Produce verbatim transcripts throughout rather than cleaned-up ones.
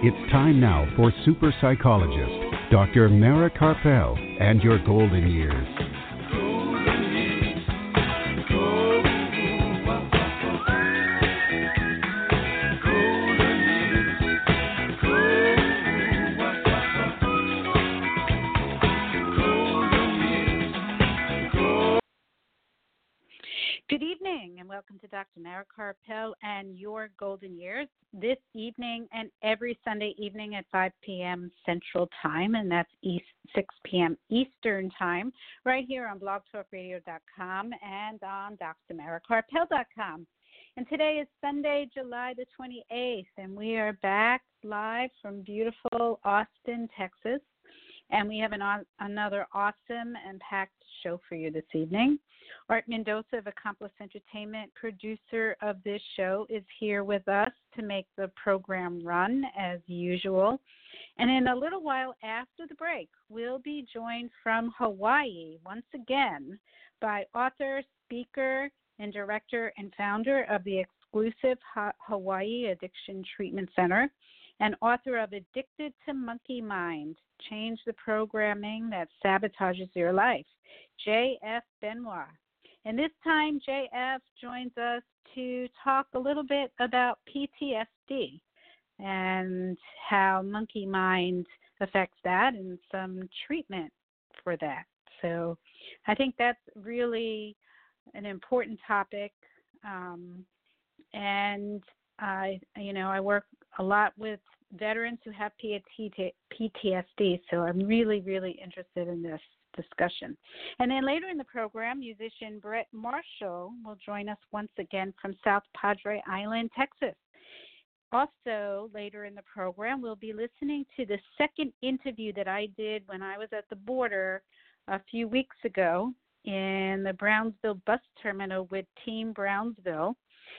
It's time now for super psychologist, Doctor Mara Karpel, and your golden years. Good evening and welcome to Doctor Mara Karpel and your golden years this evening and every Sunday evening at five p.m. Central Time, and that's East, six p.m. Eastern Time, right here on blog talk radio dot com and on D R mara karpel dot com. And today is Sunday, July the twenty-eighth, and we are back live from beautiful Austin, Texas. And we have an, another awesome and packed show for you this evening. Art Mendoza of Accomplice Entertainment, producer of this show, is here with us to make the program run as usual. And in a little while after the break, we'll be joined from Hawaii once again by author, speaker, and director and founder of the exclusive ha- Hawaii Addiction Treatment Center, and author of Addicted to Monkey Mind, Change the Programming That Sabotages Your Life, J F Benoit. And this time, J F joins us to talk a little bit about P T S D and how monkey mind affects that and some treatment for that. So I think that's really an important topic. Um, and I, you know, I work a lot with veterans who have P T S D, so I'm really, really interested in this discussion. And then later in the program, musician Brett Marshall will join us once again from South Padre Island, Texas. Also, later in the program, we'll be listening to the second interview that I did when I was at the border a few weeks ago in the Brownsville bus terminal with Team Brownsville.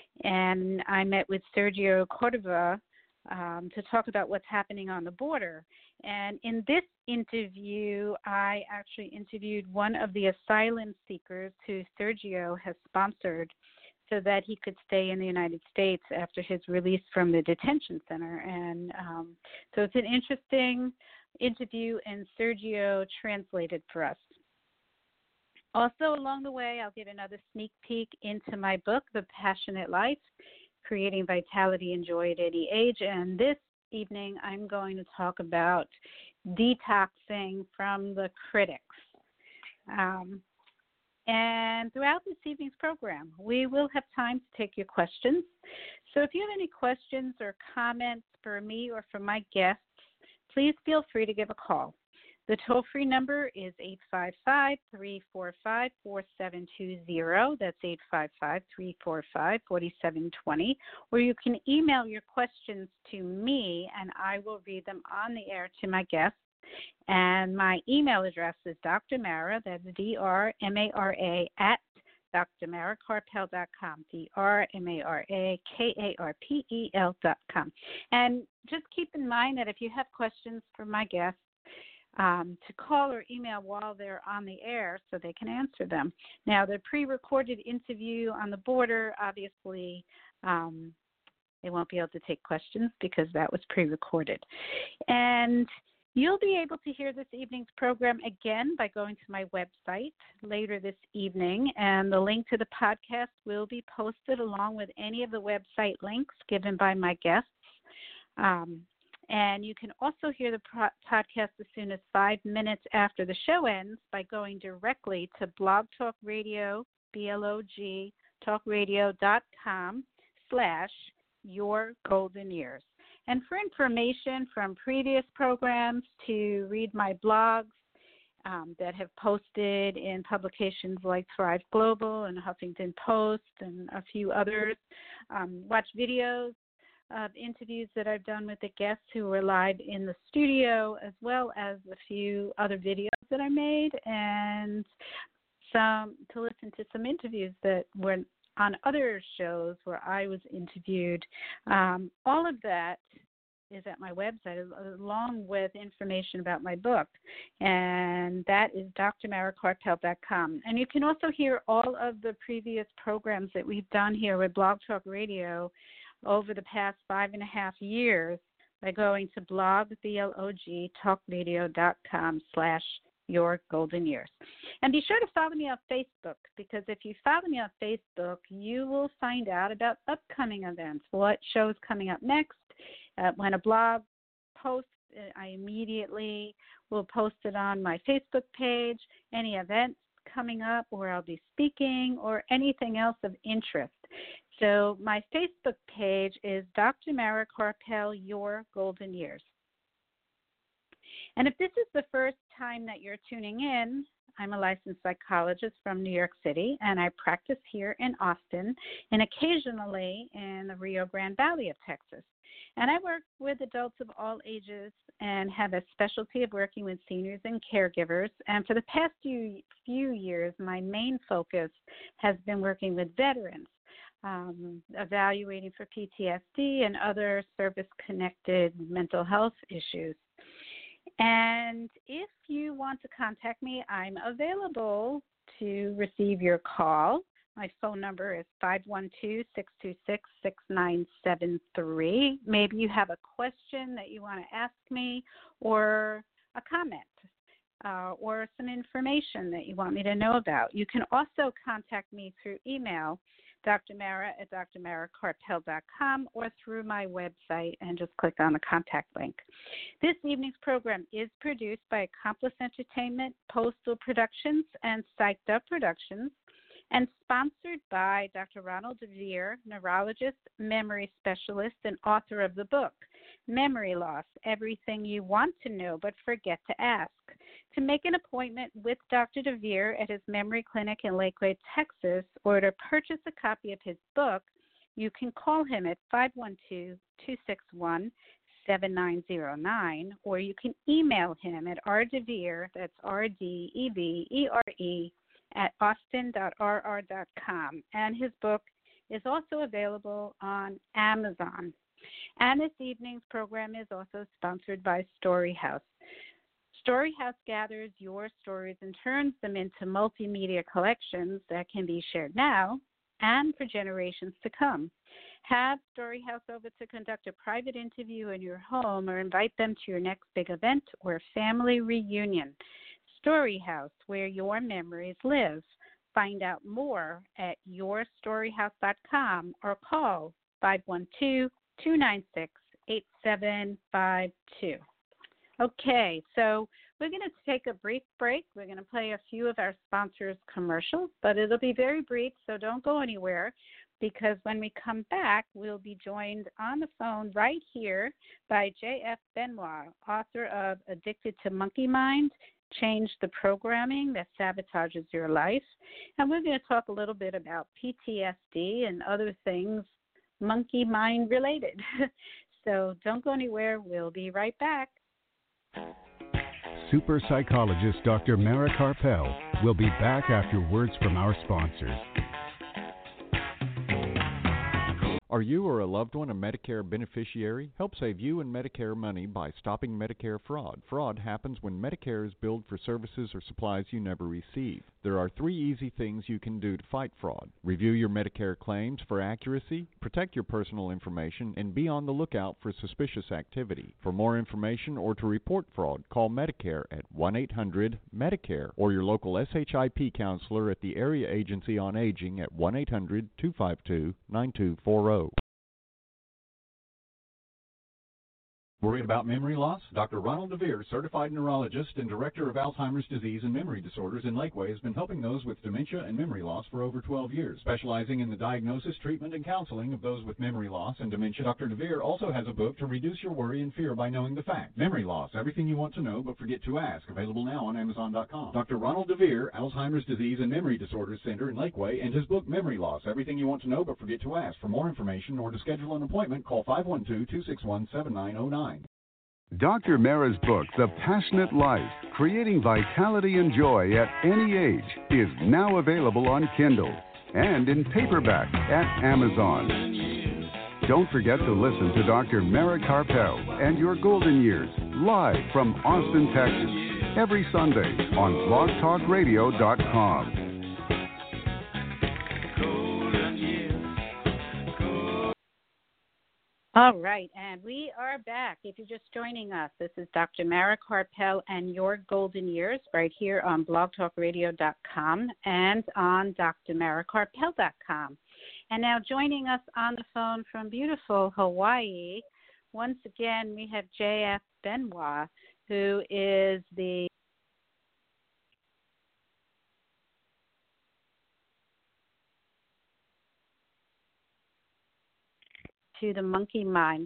And I met with Sergio Cordova um, to talk about what's happening on the border. And in this interview, I actually interviewed one of the asylum seekers who Sergio has sponsored so that he could stay in the United States after his release from the detention center. And um, so it's an interesting interview, and Sergio translated for us. Also, along the way, I'll give another sneak peek into my book, The Passionate Life, Creating Vitality and Joy at Any Age. And this evening, I'm going to talk about detoxing from the critics. Um, and throughout this evening's program, we will have time to take your questions. So if you have any questions or comments for me or for my guests, please feel free to give a call. The toll-free number is eight five five, three four five, four seven two zero. That's eight five five, three four five, four seven two zero. Or you can email your questions to me, and I will read them on the air to my guests. And my email address is Doctor Mara, that's D R M A R A, at D R mara karpel dot com, D R M A R A K A R P E L dot com. And just keep in mind that if you have questions for my guests, Um, to call or email while they're on the air so they can answer them. Now, the pre-recorded interview on the border, obviously, um, they won't be able to take questions because that was pre-recorded. And you'll be able to hear this evening's program again by going to my website later this evening, and the link to the podcast will be posted along with any of the website links given by my guests. Um, And you can also hear the pro- podcast as soon as five minutes after the show ends by going directly to Blog Talk Radio, B L O G, talkradio.com slash your golden years. And for information from previous programs, to read my blogs um, that have posted in publications like Thrive Global and Huffington Post and a few others, um, watch videos of interviews that I've done with the guests who were live in the studio, as well as a few other videos that I made, and some to listen to some interviews that were on other shows where I was interviewed. Um, all of that is at my website, along with information about my book, and that is D R mara karpel dot com. And you can also hear all of the previous programs that we've done here with Blog Talk Radio over the past five and a half years by going to blog, B L O G, talkradio.com slash your golden years. And be sure to follow me on Facebook, because if you follow me on Facebook, you will find out about upcoming events, what shows coming up next. Uh, when a blog posts, I immediately will post it on my Facebook page, any events coming up where I'll be speaking or anything else of interest. So my Facebook page is Doctor Mara Karpel, Your Golden Years. And if this is the first time that you're tuning in, I'm a licensed psychologist from New York City, and I practice here in Austin and occasionally in the Rio Grande Valley of Texas. And I work with adults of all ages and have a specialty of working with seniors and caregivers. And for the past few, few years, my main focus has been working with veterans, um, evaluating for P T S D and other service-connected mental health issues. And if you want to contact me, I'm available to receive your call. My phone number is five one two, six two six, six nine seven three. Maybe you have a question that you want to ask me, or a comment, uh, or some information that you want me to know about. You can also contact me through email, drmara at d r mara karpel dot com, or through my website, and just click on the contact link. This evening's program is produced by Accomplice Entertainment, Postal Productions, and Psyched Up Productions, and sponsored by Doctor Ronald DeVere, neurologist, memory specialist, and author of the book, Memory Loss, Everything You Want to Know But Forget to Ask. To make an appointment with Doctor DeVere at his memory clinic in Lakeway, Texas, or to purchase a copy of his book, you can call him at five one two, two six one, seven nine zero nine, or you can email him at rdevere, that's R D E V E R E, at austin dot r r dot com, and his book is also available on Amazon. And this evening's program is also sponsored by Storyhouse. Storyhouse gathers your stories and turns them into multimedia collections that can be shared now and for generations to come. Have Storyhouse over to conduct a private interview in your home, or invite them to your next big event or family reunion. Storyhouse, where your memories live. Find out more at your storyhouse dot com or call five one two, two nine six, eight seven five two. Okay, so we're going to take a brief break. We're going to play a few of our sponsors' commercials, but it'll be very brief, so don't go anywhere, because when we come back, we'll be joined on the phone right here by J F Benoit, author of Addicted to Monkey Mind, Change the Programming That Sabotages Your Life. And we're going to talk a little bit about P T S D and other things monkey mind related. So don't go anywhere. We'll be right back. Super psychologist Doctor Mara Karpel will be back after words from our sponsors. Are you or a loved one a Medicare beneficiary? Help save you and Medicare money by stopping Medicare fraud. Fraud happens when Medicare is billed for services or supplies you never receive. There are three easy things you can do to fight fraud. Review your Medicare claims for accuracy, protect your personal information, and be on the lookout for suspicious activity. For more information or to report fraud, call Medicare at one eight hundred Medicare or your local S H I P counselor at the Area Agency on Aging at one eight hundred, two five two, nine two four zero. Worried about memory loss? Doctor Ronald DeVere, certified neurologist and director of Alzheimer's disease and memory disorders in Lakeway, has been helping those with dementia and memory loss for over twelve years. Specializing in the diagnosis, treatment, and counseling of those with memory loss and dementia, Doctor DeVere also has a book to reduce your worry and fear by knowing the facts. Memory Loss, Everything You Want to Know But Forget to Ask, available now on amazon dot com. Doctor Ronald DeVere, Alzheimer's disease and memory disorders center in Lakeway, and his book, Memory Loss, Everything You Want to Know But Forget to Ask. For more information or to schedule an appointment, call five one two, two six one, seven nine zero nine. Doctor Mara's book, The Passionate Life, Creating Vitality and Joy at Any Age, is now available on Kindle and in paperback at Amazon. Don't forget to listen to Doctor Mara Karpel and Your Golden Years live from Austin, Texas, every Sunday on blog talk radio dot com. All right, and we are back. If you're just joining us, this is Doctor Mara Karpel and Your Golden Years right here on blog talk radio dot com and on d r mara karpel dot com. And now joining us on the phone from beautiful Hawaii, once again, we have J F Benoit, who is the to the monkey mind.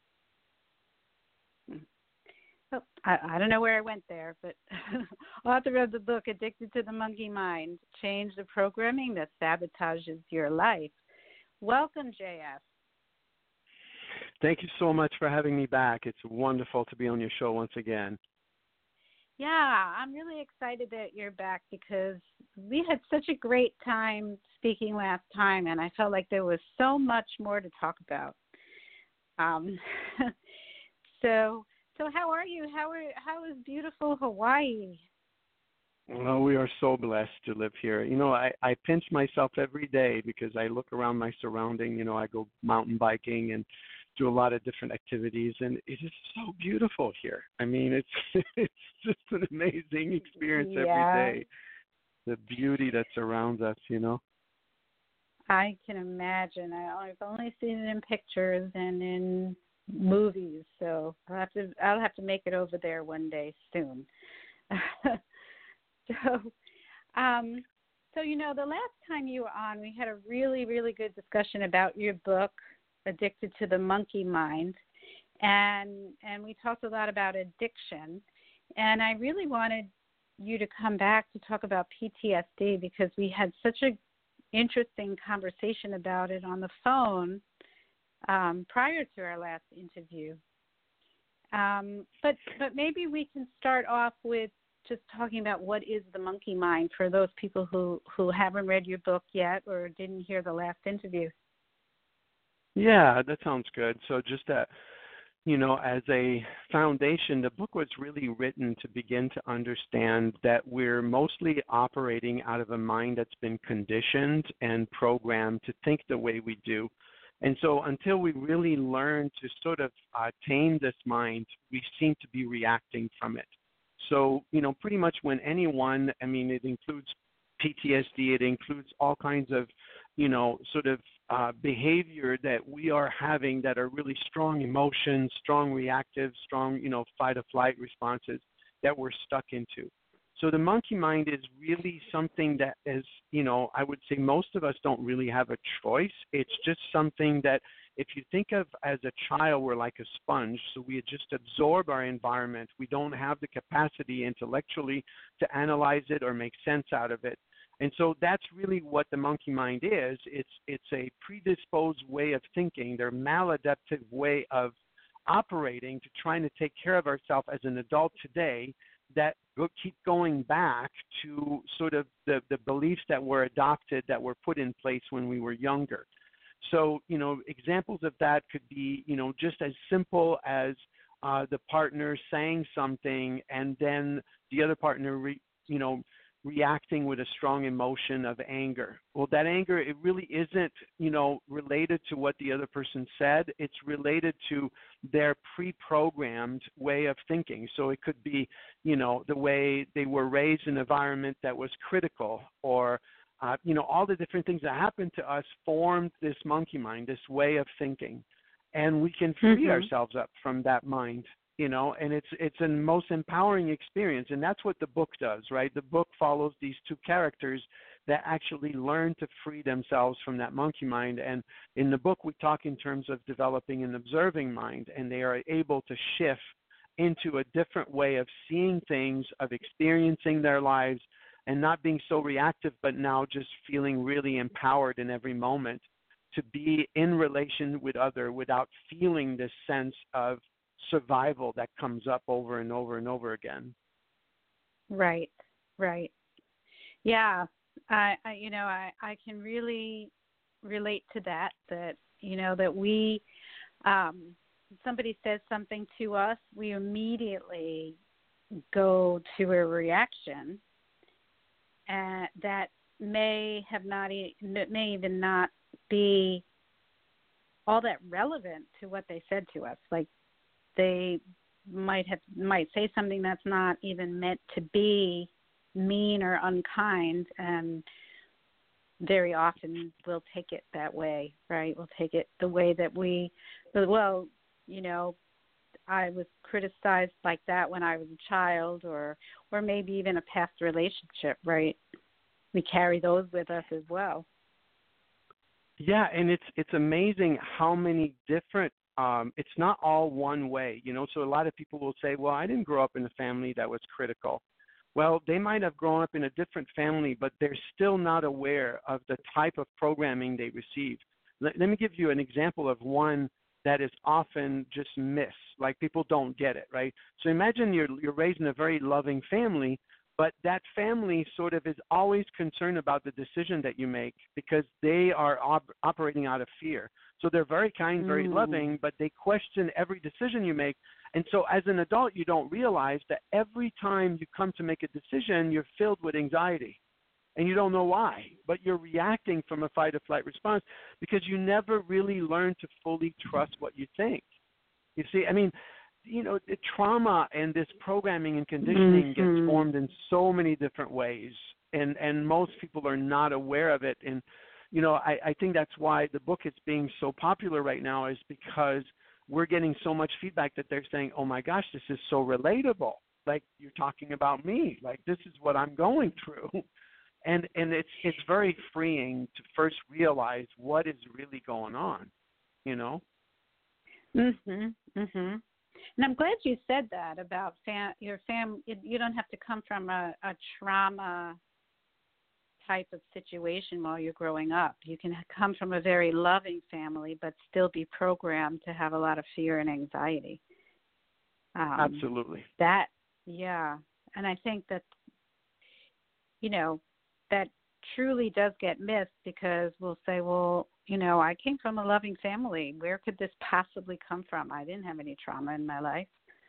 Oh, I, I don't know where I went there, but author of the book, Addicted to the Monkey Mind, Change the Programming That Sabotages Your Life. Welcome, J F. Thank you so much for having me back. It's wonderful to be on your show once again. Yeah, I'm really excited that you're back because we had such a great time speaking last time, and I felt like there was so much more to talk about. Um, so, so how are you? How are how is beautiful Hawaii? Well, we are so blessed to live here. You know, I, I pinch myself every day because I look around my surrounding. You know, I go mountain biking and do a lot of different activities, and it is so beautiful here. I mean, it's it's just an amazing experience yeah. every day. The beauty that surrounds us, you know. I can imagine. I, I've only seen it in pictures and in movies, so I'll have to I'll have to make it over there one day soon. so, um, so you know, the last time you were on, we had a really really good discussion about your book, Addicted to the Monkey Mind, and and we talked a lot about addiction, and I really wanted you to come back to talk about P T S D because we had such a interesting conversation about it on the phone um, prior to our last interview. Um, but but maybe we can start off with just talking about what is the monkey mind for those people who, who haven't read your book yet or didn't hear the last interview. Yeah, that sounds good. So just that, you know, as a foundation, the book was really written to begin to understand that we're mostly operating out of a mind that's been conditioned and programmed to think the way we do. And so until we really learn to sort of uh, tame this mind, we seem to be reacting from it. So, you know, pretty much when anyone, I mean, it includes P T S D, it includes all kinds of, you know, sort of uh, behavior that we are having that are really strong emotions, strong reactive, strong, you know, fight or flight responses that we're stuck into. So the monkey mind is really something that is, you know, I would say most of us don't really have a choice. It's just something that if you think of as a child, we're like a sponge. So we just absorb our environment. We don't have the capacity intellectually to analyze it or make sense out of it. And so that's really what the monkey mind is. It's it's a predisposed way of thinking. They're maladaptive way of operating to trying to take care of ourselves as an adult today that go, keep going back to sort of the, the beliefs that were adopted, that were put in place when we were younger. So, you know, examples of that could be, you know, just as simple as uh, the partner saying something and then the other partner, re, you know, reacting with a strong emotion of anger. Well, that anger, it really isn't, you know, related to what the other person said. It's related to their pre-programmed way of thinking. So it could be, you know, the way they were raised in an environment that was critical, or, uh, you know, all the different things that happened to us formed this monkey mind, this way of thinking. And we can free mm-hmm. ourselves up from that mind. You know, and it's it's a most empowering experience, and that's what the book does, right? The book follows these two characters that actually learn to free themselves from that monkey mind. And in the book, we talk in terms of developing an observing mind, and they are able to shift into a different way of seeing things, of experiencing their lives, and not being so reactive, but now just feeling really empowered in every moment to be in relation with other without feeling this sense of survival that comes up over and over and over again. Right, right. Yeah, I, I you know, I, I can really relate to that, that, you know, that we, um, somebody says something to us, we immediately go to a reaction uh, that may have not, e- may even not be all that relevant to what they said to us. Like they might have might say something that's not even meant to be mean or unkind, and very often we'll take it that way, right? We'll take it the way that we, well, you know, I was criticized like that when I was a child, or or maybe even a past relationship, right? We carry those with us as well. Yeah, and it's it's amazing how many different, um, it's not all one way, you know. So a lot of people will say, well, I didn't grow up in a family that was critical. Well, they might have grown up in a different family, but they're still not aware of the type of programming they received. Let, let me give you an example of one that is often just missed, like people don't get it, right? So imagine you're you're raised in a very loving family, but that family sort of is always concerned about the decision that you make because they are op- operating out of fear. So they're very kind, very Mm. loving, but they question every decision you make. And so as an adult, you don't realize that every time you come to make a decision, you're filled with anxiety. And you don't know why, but you're reacting from a fight or flight response because you never really learn to fully trust what you think. You see, I mean, you know, the trauma and this programming and conditioning Mm-hmm. gets formed in so many different ways, and, and most people are not aware of it. And, you know, I, I think that's why the book is being so popular right now, is because we're getting so much feedback that they're saying, oh, my gosh, this is so relatable. Like, you're talking about me. Like, this is what I'm going through. And and it's it's very freeing to first realize what is really going on, you know? Mhm. Mhm. And I'm glad you said that about fam- your fam. You don't have to come from a, a trauma type of situation while you're growing up. You can come from a very loving family, but still be programmed to have a lot of fear and anxiety. Um, Absolutely. That, yeah. And I think that, you know, that truly does get missed because we'll say, well, you know, I came from a loving family. Where could this possibly come from? I didn't have any trauma in my life.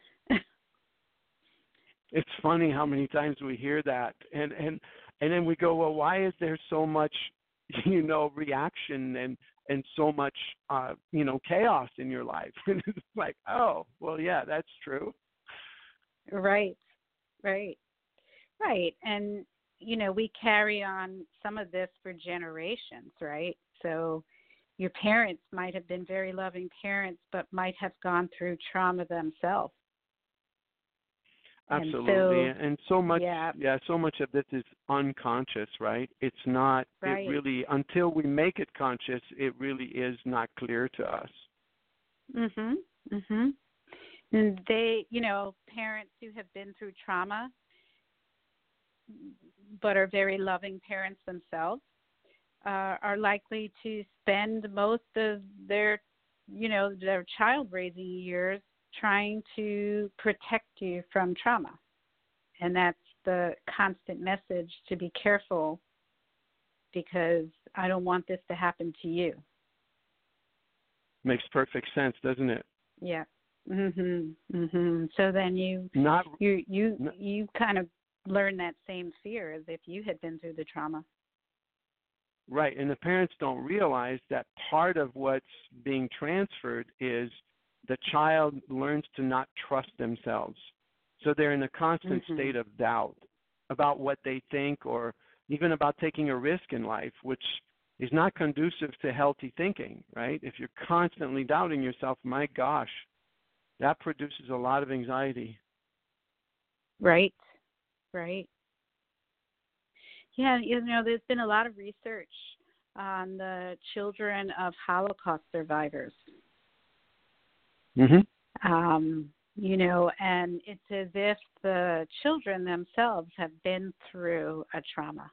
It's funny how many times we hear that, and and and then we go, well, why is there so much, you know, reaction and and so much, uh, you know, chaos in your life? And it's like, oh, well, yeah, that's true. Right, right, right. And, you know, we carry on some of this for generations, right? So your parents might have been very loving parents, but might have gone through trauma themselves. Absolutely. And so, and so much, yeah, yeah, so much of this is unconscious, right? It's not, right. it really, until we make it conscious, it really is not clear to us. Mhm. Mhm. And they, you know, parents who have been through trauma but are very loving parents themselves uh, are likely to spend most of their, you know, their child raising years trying to protect you from trauma. And that's the constant message, to be careful because I don't want this to happen to you. Makes perfect sense, doesn't it? Yeah. Mhm. Mhm. So then you Not you you not, you kind of learn that same fear as if you had been through the trauma. right, and the parents don't realize that part of what's being transferred is the child learns to not trust themselves. So they're in a constant Mhm. state of doubt about what they think or even about taking a risk in life, which is not conducive to healthy thinking, right? If you're constantly doubting yourself, my gosh, that produces a lot of anxiety. Right. Right. Yeah, you know, there's been a lot of research on the children of Holocaust survivors. Mhm. Um, you know, and it's as if the children themselves have been through a trauma,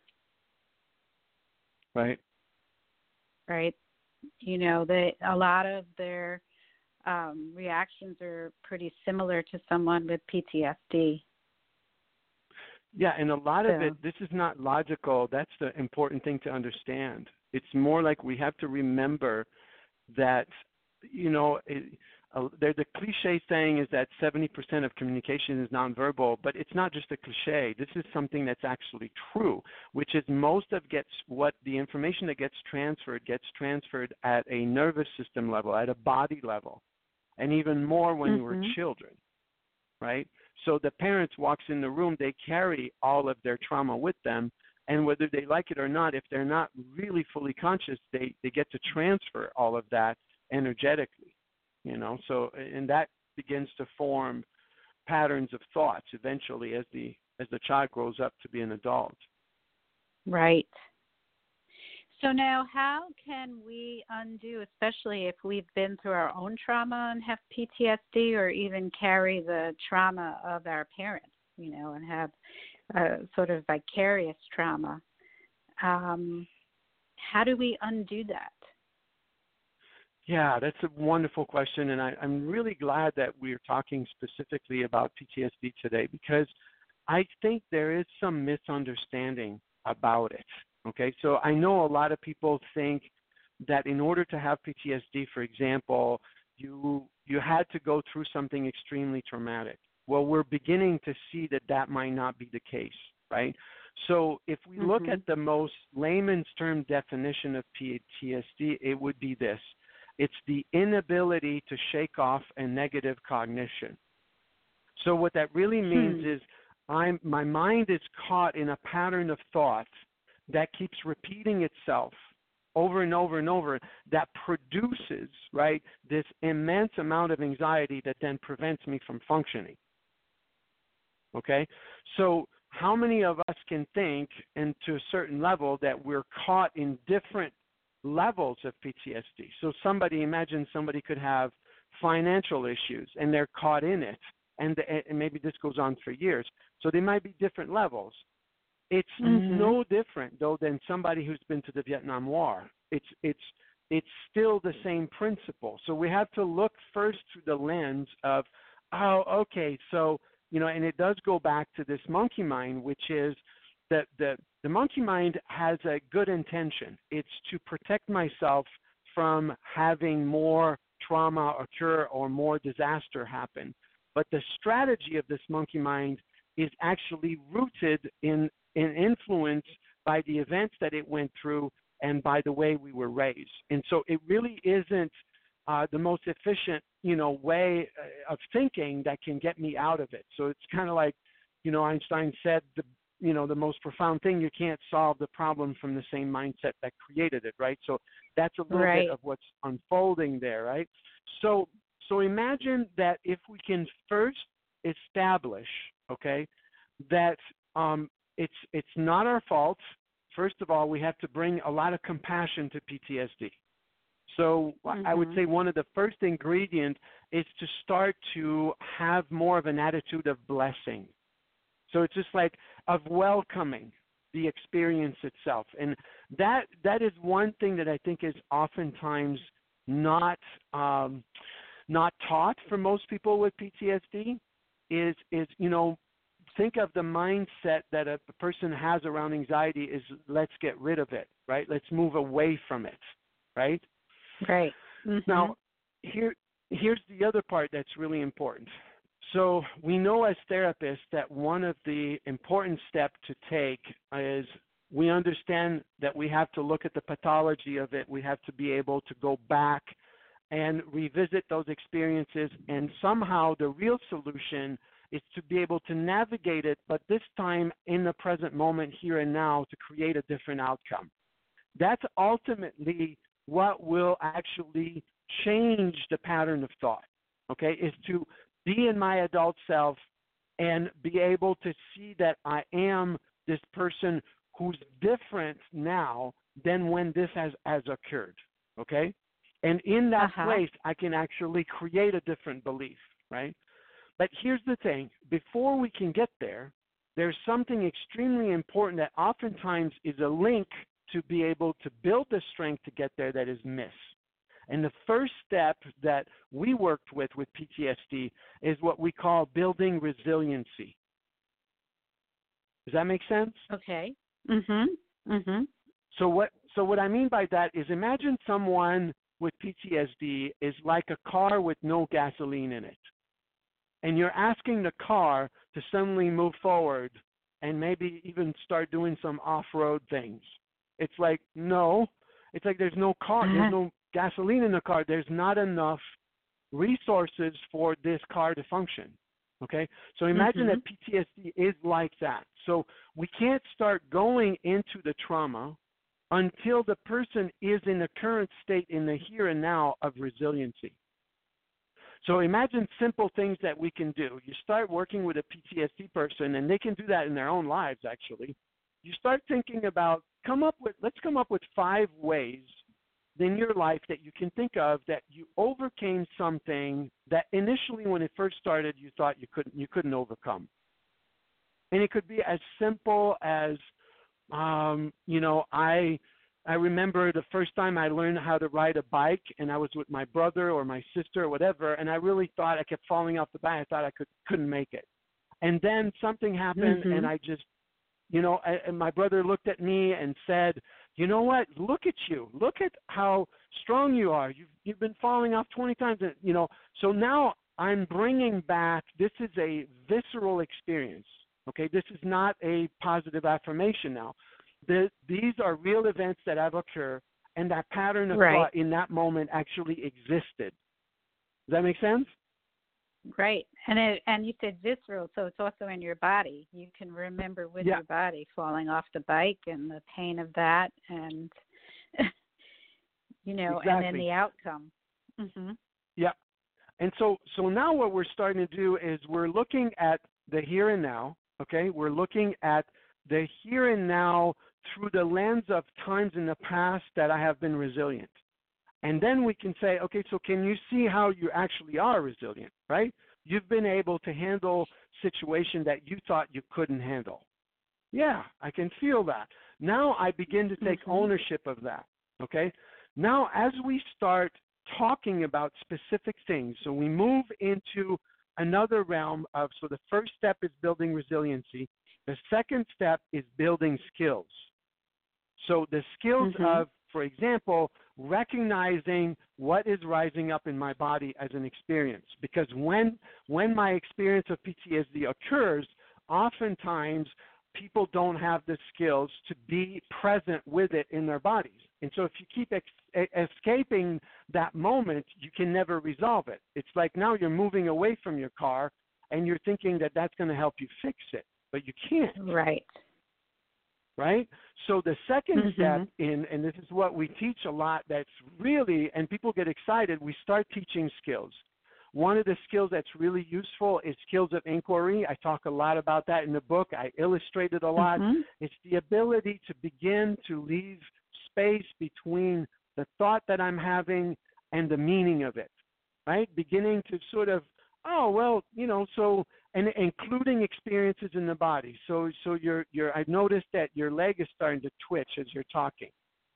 Right. right? You know, they a lot of their um, reactions are pretty similar to someone with P T S D. Yeah, and a lot of So, it, this is not logical. That's the important thing to understand. It's more like we have to remember that, you know, it, uh, the, the cliche saying is that seventy percent of communication is nonverbal, but it's not just a cliche. This is something that's actually true, which is most of gets what the information that gets transferred gets transferred at a nervous system level, at a body level, and even more when mm-hmm. you were children, right? So the parents walks in the room, they carry all of their trauma with them, and whether they like it or not, if they're not really fully conscious, they, they get to transfer all of that energetically. You know, so and that begins to form patterns of thoughts eventually as the as the child grows up to be an adult. Right. So now, how can we undo, especially if we've been through our own trauma and have P T S D, or even carry the trauma of our parents, you know, and have uh, sort of vicarious trauma? Um, how do we undo that? Yeah, that's a wonderful question, and I, I'm really glad that we're talking specifically about P T S D today, because I think there is some misunderstanding about it. Okay, so I know a lot of people think that in order to have P T S D, for example, you you had to go through something extremely traumatic. Well, we're beginning to see that that might not be the case, right? So if we mm-hmm. look at the most layman's term definition of P T S D, it would be this. It's the inability to shake off a negative cognition. So what that really means hmm. is I'm, my mind is caught in a pattern of thought that keeps repeating itself over and over and over, that produces, right, this immense amount of anxiety that then prevents me from functioning. Okay? So how many of us can think, and to a certain level, that we're caught in different levels of P T S D? So somebody, imagine somebody could have financial issues and they're caught in it, and, the, and maybe this goes on for years. So they might be different levels. It's mm-hmm. no different, though, than somebody who's been to the Vietnam War. It's it's it's still the same principle. So we have to look first through the lens of, oh, okay, so, you know, and it does go back to this monkey mind, which is that the, the monkey mind has a good intention. It's to protect myself from having more trauma occur or more disaster happen. But the strategy of this monkey mind is actually rooted in, in influence by the events that it went through and by the way we were raised. And so it really isn't uh, the most efficient, you know, way of thinking that can get me out of it. So it's kind of like, you know, Einstein said, the you know, the most profound thing, you can't solve the problem from the same mindset that created it, right? So that's a little right. bit of what's unfolding there, right? So so imagine that if we can first establish, okay, that um, it's it's not our fault. First of all, we have to bring a lot of compassion to P T S D. So mm-hmm. I would say one of the first ingredients is to start to have more of an attitude of blessing. So it's just like of welcoming the experience itself. And that that is one thing that I think is oftentimes not um, not taught for most people with P T S D is, is, you know, think of the mindset that a person has around anxiety is let's get rid of it, right? Let's move away from it, right? Right. Mm-hmm. Now, here here's the other part that's really important. So we know as therapists that one of the important steps to take is we understand that we have to look at the pathology of it. We have to be able to go back and revisit those experiences, and somehow the real solution is to be able to navigate it, but this time in the present moment, here and now, to create a different outcome. That's ultimately what will actually change the pattern of thought, okay, is to be in my adult self and be able to see that I am this person who's different now than when this has, has occurred, okay? And in that uh-huh. place, I can actually create a different belief, right? But here's the thing. Before we can get there, there's something extremely important that oftentimes is a link to be able to build the strength to get there that is missed. And the first step that we worked with with P T S D is what we call building resiliency. Does that make sense? Okay. Mhm. Mhm. So what so what I mean by that is imagine someone with P T S D is like a car with no gasoline in it. And you're asking the car to suddenly move forward and maybe even start doing some off-road things. It's like, no. It's like there's no car. Uh-huh. There's no gasoline in the car. There's not enough resources for this car to function. Okay? So imagine mm-hmm. that P T S D is like that. So we can't start going into the trauma until the person is in the current state in the here and now of resiliency. So imagine simple things that we can do. You start working with a P T S D person, and they can do that in their own lives, actually. You start thinking about, come up with, let's come up with five ways in your life that you can think of that you overcame something that initially when it first started you thought you couldn't, you couldn't overcome. And it could be as simple as, um, you know, I I remember the first time I learned how to ride a bike, and I was with my brother or my sister or whatever, and I really thought I kept falling off the bike. I thought I could, couldn't make it. And then something happened, mm-hmm. and I just, you know, I, and my brother looked at me and said, you know what, look at you. Look at how strong you are. You've, you've been falling off twenty times, you know. So now I'm bringing back, this is a visceral experience, okay? This is not a positive affirmation now. The, these are real events that have occurred, and that pattern of right. thought in that moment actually existed. Does that make sense? Right. And it, and you said visceral, so it's also in your body. You can remember with yeah. your body falling off the bike and the pain of that and, you know, exactly. and then the outcome. Mm-hmm. Yeah. And so, so now what we're starting to do is we're looking at the here and now, okay? We're looking at the here and now through the lens of times in the past that I have been resilient. And then we can say, okay, so can you see how you actually are resilient, right? You've been able to handle situations that you thought you couldn't handle. Yeah, I can feel that. Now I begin to take mm-hmm. ownership of that, okay? Now as we start talking about specific things, so we move into another realm of, so the first step is building resiliency. The second step is building skills. So the skills mm-hmm. of, for example, recognizing what is rising up in my body as an experience. Because when when my experience of P T S D occurs, oftentimes people don't have the skills to be present with it in their bodies. And so if you keep ex- escaping that moment, you can never resolve it. It's like now you're moving away from your car and you're thinking that that's going to help you fix it, but you can't. Right. Right? So the second mm-hmm. step in, and this is what we teach a lot that's really, and people get excited, we start teaching skills. One of the skills that's really useful is skills of inquiry. I talk a lot about that in the book. I illustrate it a lot. Mm-hmm. It's the ability to begin to leave space between the thought that I'm having and the meaning of it, right? Beginning to sort of, oh, well, you know, so, and including experiences in the body. So, so you're, you're, I've noticed that your leg is starting to twitch as you're talking.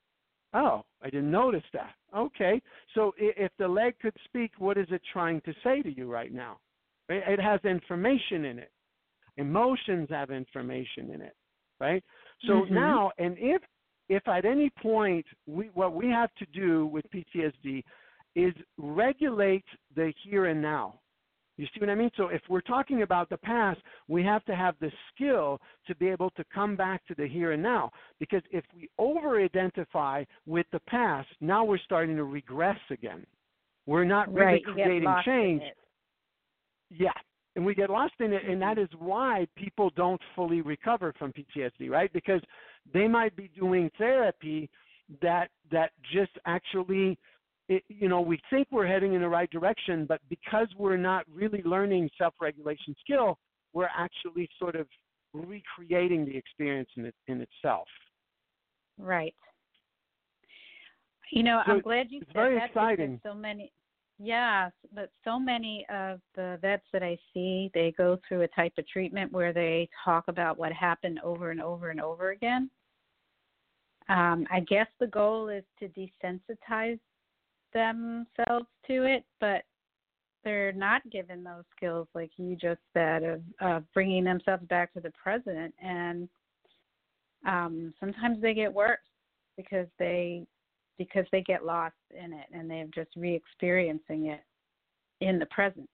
Oh, I didn't notice that. Okay. So if the leg could speak, what is it trying to say to you right now? It has information in it. Emotions have information in it, right? So mm-hmm. now, and if, if at any point, we, what we have to do with P T S D is regulate the here and now. You see what I mean? So if we're talking about the past, we have to have the skill to be able to come back to the here and now. Because if we over-identify with the past, now we're starting to regress again. We're not really right, creating change. Yeah, and we get lost in it, and that is why people don't fully recover from P T S D, right? Because they might be doing therapy that that just actually – It, you know, we think we're heading in the right direction, but because we're not really learning self-regulation skill, we're actually sort of recreating the experience in, it, in itself. Right. You know, so I'm glad you it's said very that exciting. Because so many, yeah, but so many of the vets that I see, they go through a type of treatment where they talk about what happened over and over and over again. Um, I guess the goal is to desensitize themselves to it, but they're not given those skills like you just said of, of bringing themselves back to the present, and um, sometimes they get worse because they because they get lost in it and they're just re-experiencing it in the present.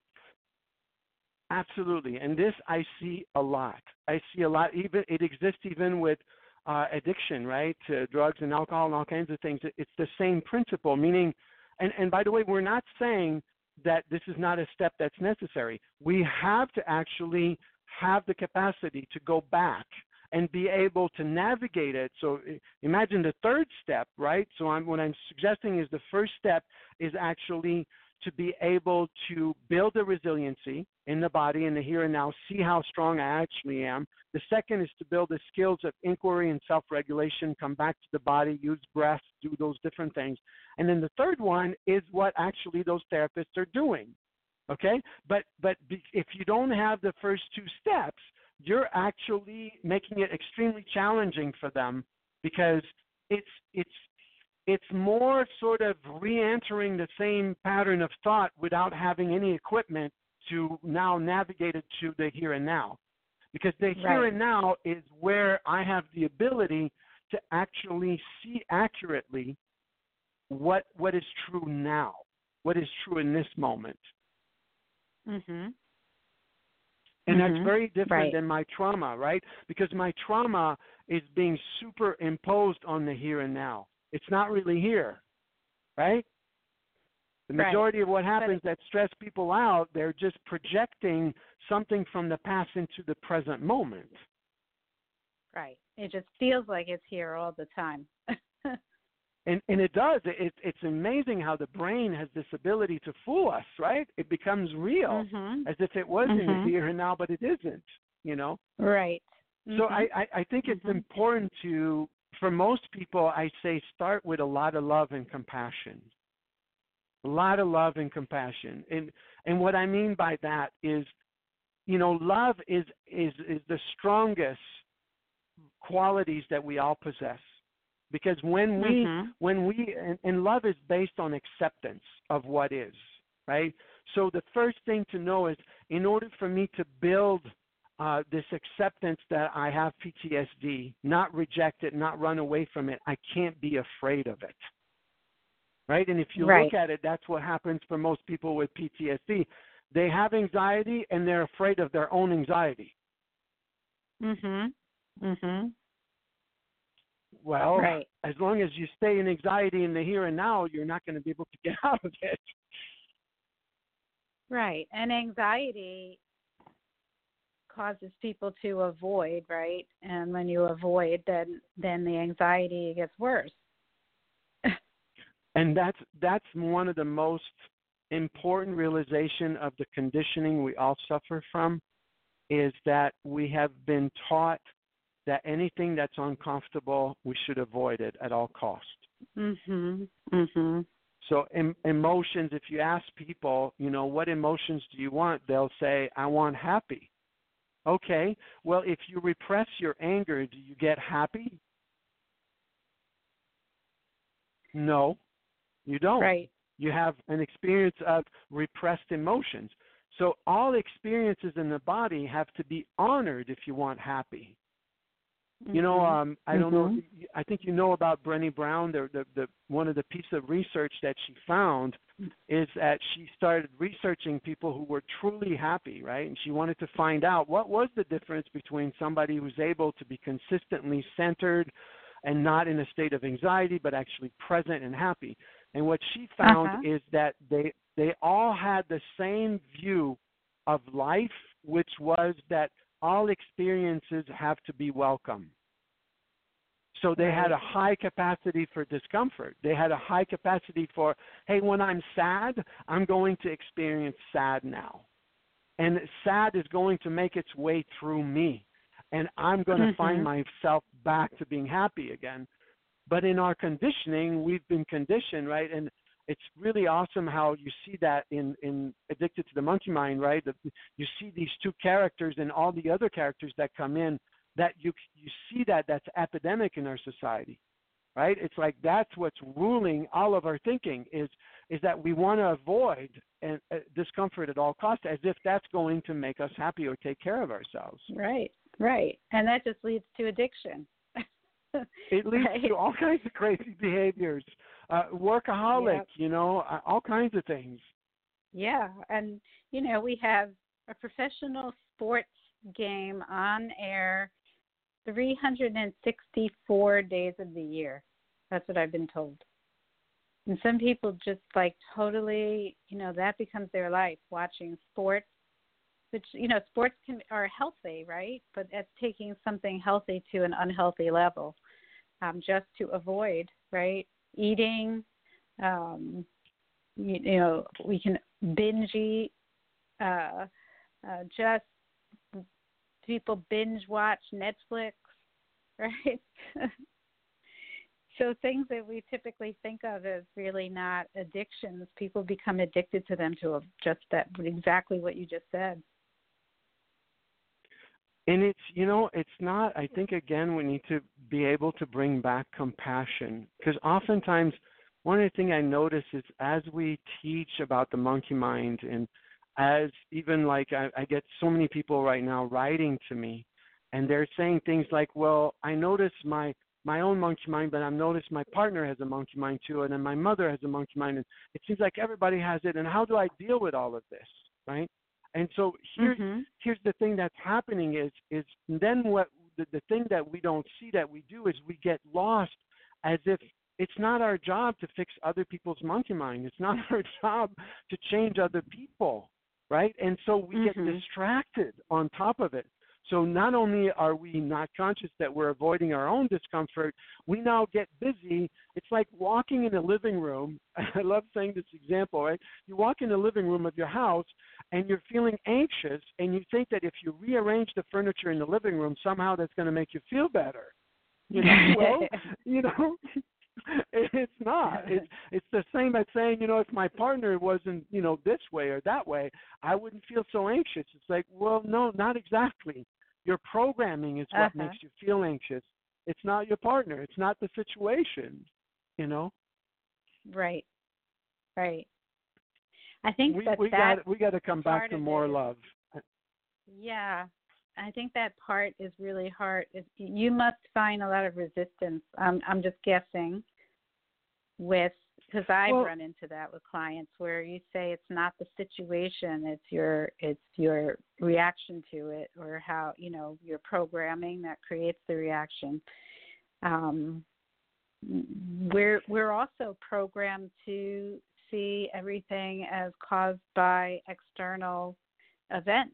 Absolutely. And this I see a lot. I see a lot. Even it exists even with uh, addiction, right, to drugs and alcohol and all kinds of things. It's the same principle, meaning, and, and by the way, we're not saying that this is not a step that's necessary. We have to actually have the capacity to go back and be able to navigate it. So imagine the third step, right? So I'm, what I'm suggesting is the first step is actually to be able to build a resiliency in the body in the here and now, see how strong I actually am. The second is to build the skills of inquiry and self-regulation, come back to the body, use breath, do those different things. And then the third one is what actually those therapists are doing, okay? But, but if you don't have the first two steps, you're actually making it extremely challenging for them because it's, it's, it's more sort of re-entering the same pattern of thought without having any equipment to now navigate it to the here and now. Because the here Right. and now is where I have the ability to actually see accurately what what is true now, what is true in this moment. Mhm. And Mhm. that's very different Right. than my trauma, right? Because my trauma is being superimposed on the here and now. It's not really here, right? The Right. majority of what happens it, that stress people out, they're just projecting something from the past into the present moment. right. It just feels like it's here all the time. And and it does. It, it's amazing how the brain has this ability to fool us, right? It becomes real Mhm. as if it was in the Mhm. here and now, but it isn't, you know? Right. So Mhm. I, I, I think it's Mhm. important to, for most people, I say start with a lot of love and compassion. A lot of love and compassion. And and what I mean by that is, you know, love is is, is the strongest qualities that we all possess. Because when we Mhm. when we and, and love is based on acceptance of what is, right? So the first thing to know is in order for me to build uh, this acceptance that I have P T S D, not reject it, not run away from it, I can't be afraid of it. Right? And if you Right. look at it, that's what happens for most people with P T S D. They have anxiety and they're afraid of their own anxiety. Mhm. Mhm. Well, Right. as long as you stay in anxiety in the here and now, you're not going to be able to get out of it. Right. And anxiety causes people to avoid, right? And when you avoid, then then the anxiety gets worse. And that's that's one of the most important realization of the conditioning we all suffer from is that we have been taught that anything that's uncomfortable, we should avoid it at all costs. Mhm. Mhm. So em- emotions, if you ask people, you know, what emotions do you want? They'll say, I want happy. Okay, well, if you repress your anger, do you get happy? No, you don't. Right. You have an experience of repressed emotions. So all experiences in the body have to be honored if you want happy. You know, Mhm. um, I don't know. Mhm. I think you know about Brené Brown. The, the, the one of the pieces of research that she found is that she started researching people who were truly happy, right? And she wanted to find out what was the difference between somebody who's able to be consistently centered and not in a state of anxiety, but actually present and happy. And what she found Uh-huh. is that they they all had the same view of life, which was that all experiences have to be welcome. So they had Right. a high capacity for discomfort. They had a high capacity for, hey, when I'm sad, I'm going to experience sad now. And sad is going to make its way through me. And I'm going to Mhm. find myself back to being happy again. But in our conditioning, we've been conditioned, right? And it's really awesome how you see that in, in Addicted to the Monkey Mind, right? The, you see these two characters and all the other characters that come in, that you you see that that's epidemic in our society, right? It's like that's what's ruling all of our thinking is is that we want to avoid and, uh, discomfort at all costs, as if that's going to make us happy or take care of ourselves. Right. Right. And that just leads to addiction. It leads Right. to all kinds of crazy behaviors. uh, workaholic, Yep. you know, uh, all kinds of things. Yeah, and you know we have a professional sports game on air three hundred sixty-four days of the year. That's what I've been told. And some people just like totally, you know, that becomes their life, watching sports, which, you know, sports can are healthy, right? But that's taking something healthy to an unhealthy level, um, just to avoid, right? Eating, um, you, you know, we can binge eat, uh, uh, just people binge watch Netflix, right? So things that we typically think of as really not addictions, people become addicted to them to just that, exactly what you just said. And it's, you know, it's not, I think, again, we need to be able to bring back compassion. Because oftentimes, one of the things I notice is as we teach about the monkey mind, and as even like I, I get so many people right now writing to me, and they're saying things like, well, I notice my my own monkey mind, but I've noticed my partner has a monkey mind too, and then my mother has a monkey mind, and it seems like everybody has it, and how do I deal with all of this, right? And so here's, mm-hmm. here's the thing that's happening is, is then what the, the thing that we don't see that we do is we get lost as if it's not our job to fix other people's monkey mind. It's not our job to change other people, right? And so we mm-hmm. get distracted on top of it. So not only are we not conscious that we're avoiding our own discomfort, we now get busy. It's like walking in a living room. I love saying this example, right? You walk in the living room of your house and you're feeling anxious, and you think that if you rearrange the furniture in the living room, somehow that's going to make you feel better. You know, well, you know, it's not. It's it's the same as saying, you know, if my partner wasn't, you know, this way or that way, I wouldn't feel so anxious. It's like, well, no, not exactly. Your programming is what uh-huh. makes you feel anxious. It's not your partner. It's not the situation, you know? Right, right. I think we, that we that got we got to come back to more it, love. Yeah, I think that part is really hard. It, you must find a lot of resistance. Um, I'm just guessing with, because I've well, run into that with clients where you say it's not the situation, it's your it's your reaction to it, or how, you know, your programming that creates the reaction. Um, we're we're also programmed to see everything as caused by external events.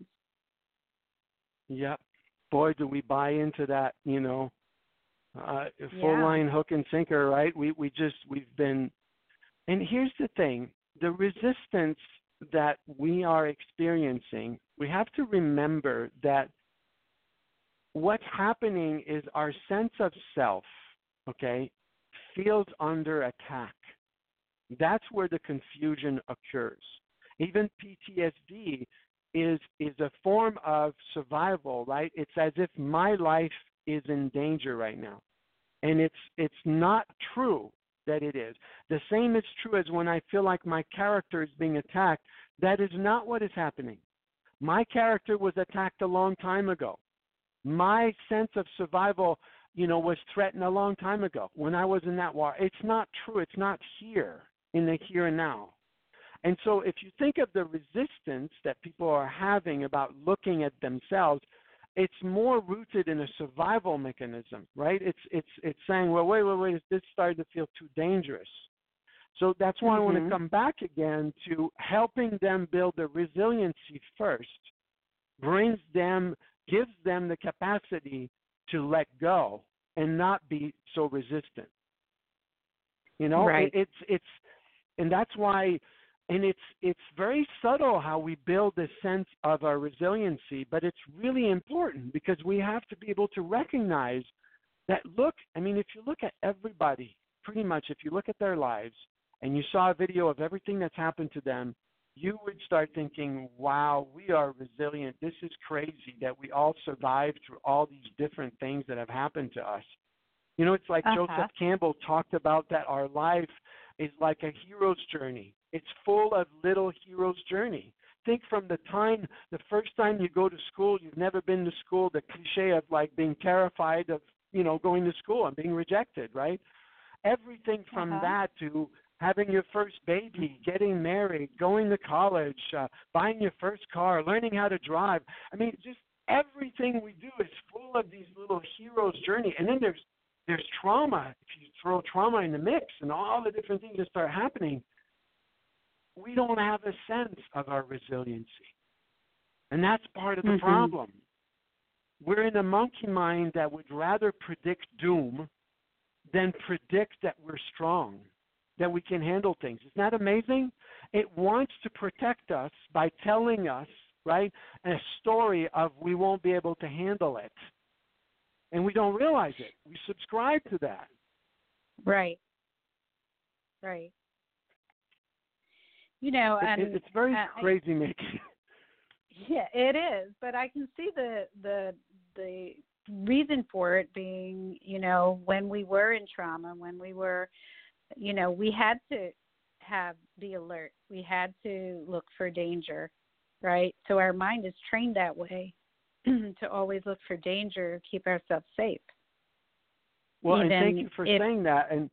Yep. Boy, do we buy into that, you know, uh, full Yeah. line hook and sinker, right? We we just, we've been, and here's the thing, the resistance that we are experiencing, we have to remember that what's happening is our sense of self, okay, feels under attack. That's where the confusion occurs. Even P T S D is is a form of survival, right? It's as if my life is in danger right now. And it's it's not true that it is. The same is true as when I feel like my character is being attacked. That is not what is happening. My character was attacked a long time ago. My sense of survival, you know, was threatened a long time ago when I was in that war. It's not true. It's not here in the here and now. And so if you think of the resistance that people are having about looking at themselves, it's more rooted in a survival mechanism, right? It's it's it's saying, well, wait, wait, wait, this started to feel too dangerous. So that's why mm-hmm. I want to come back again to helping them build the resiliency first, brings them, gives them the capacity to let go and not be so resistant. You know, right. it, it's it's, and that's why. And it's it's very subtle how we build this sense of our resiliency, but it's really important because we have to be able to recognize that, look, I mean, if you look at everybody, pretty much, if you look at their lives and you saw a video of everything that's happened to them, you would start thinking, wow, we are resilient. This is crazy that we all survived through all these different things that have happened to us. You know, it's like uh-huh. Joseph Campbell talked about that our life is like a hero's journey. It's full of little hero's journey. Think from the time, the first time you go to school, you've never been to school, the cliche of like being terrified of, you know, going to school and being rejected, right? everything from Uh-huh. that to having your first baby, getting married, going to college, uh, buying your first car, learning how to drive. I mean, just everything we do is full of these little heroes' journey. And then there's there's trauma. If you throw trauma in the mix and all the different things that start happening, we don't have a sense of our resiliency. And that's part of the Mhm. problem. We're in a monkey mind that would rather predict doom than predict that we're strong, that we can handle things. Isn't that amazing? It wants to protect us by telling us, right, a story of we won't be able to handle it. And we don't realize it. We subscribe to that. Right. Right. You know, It- and it- it's very uh, crazy making. yeah, it is. But I can see the the the reason for it being, you know, when we were in trauma, when we were, you know, we had to have be alert. We had to look for danger, right? So our mind is trained that way to always look for danger, keep ourselves safe. Well, and thank Even you for if- saying that. And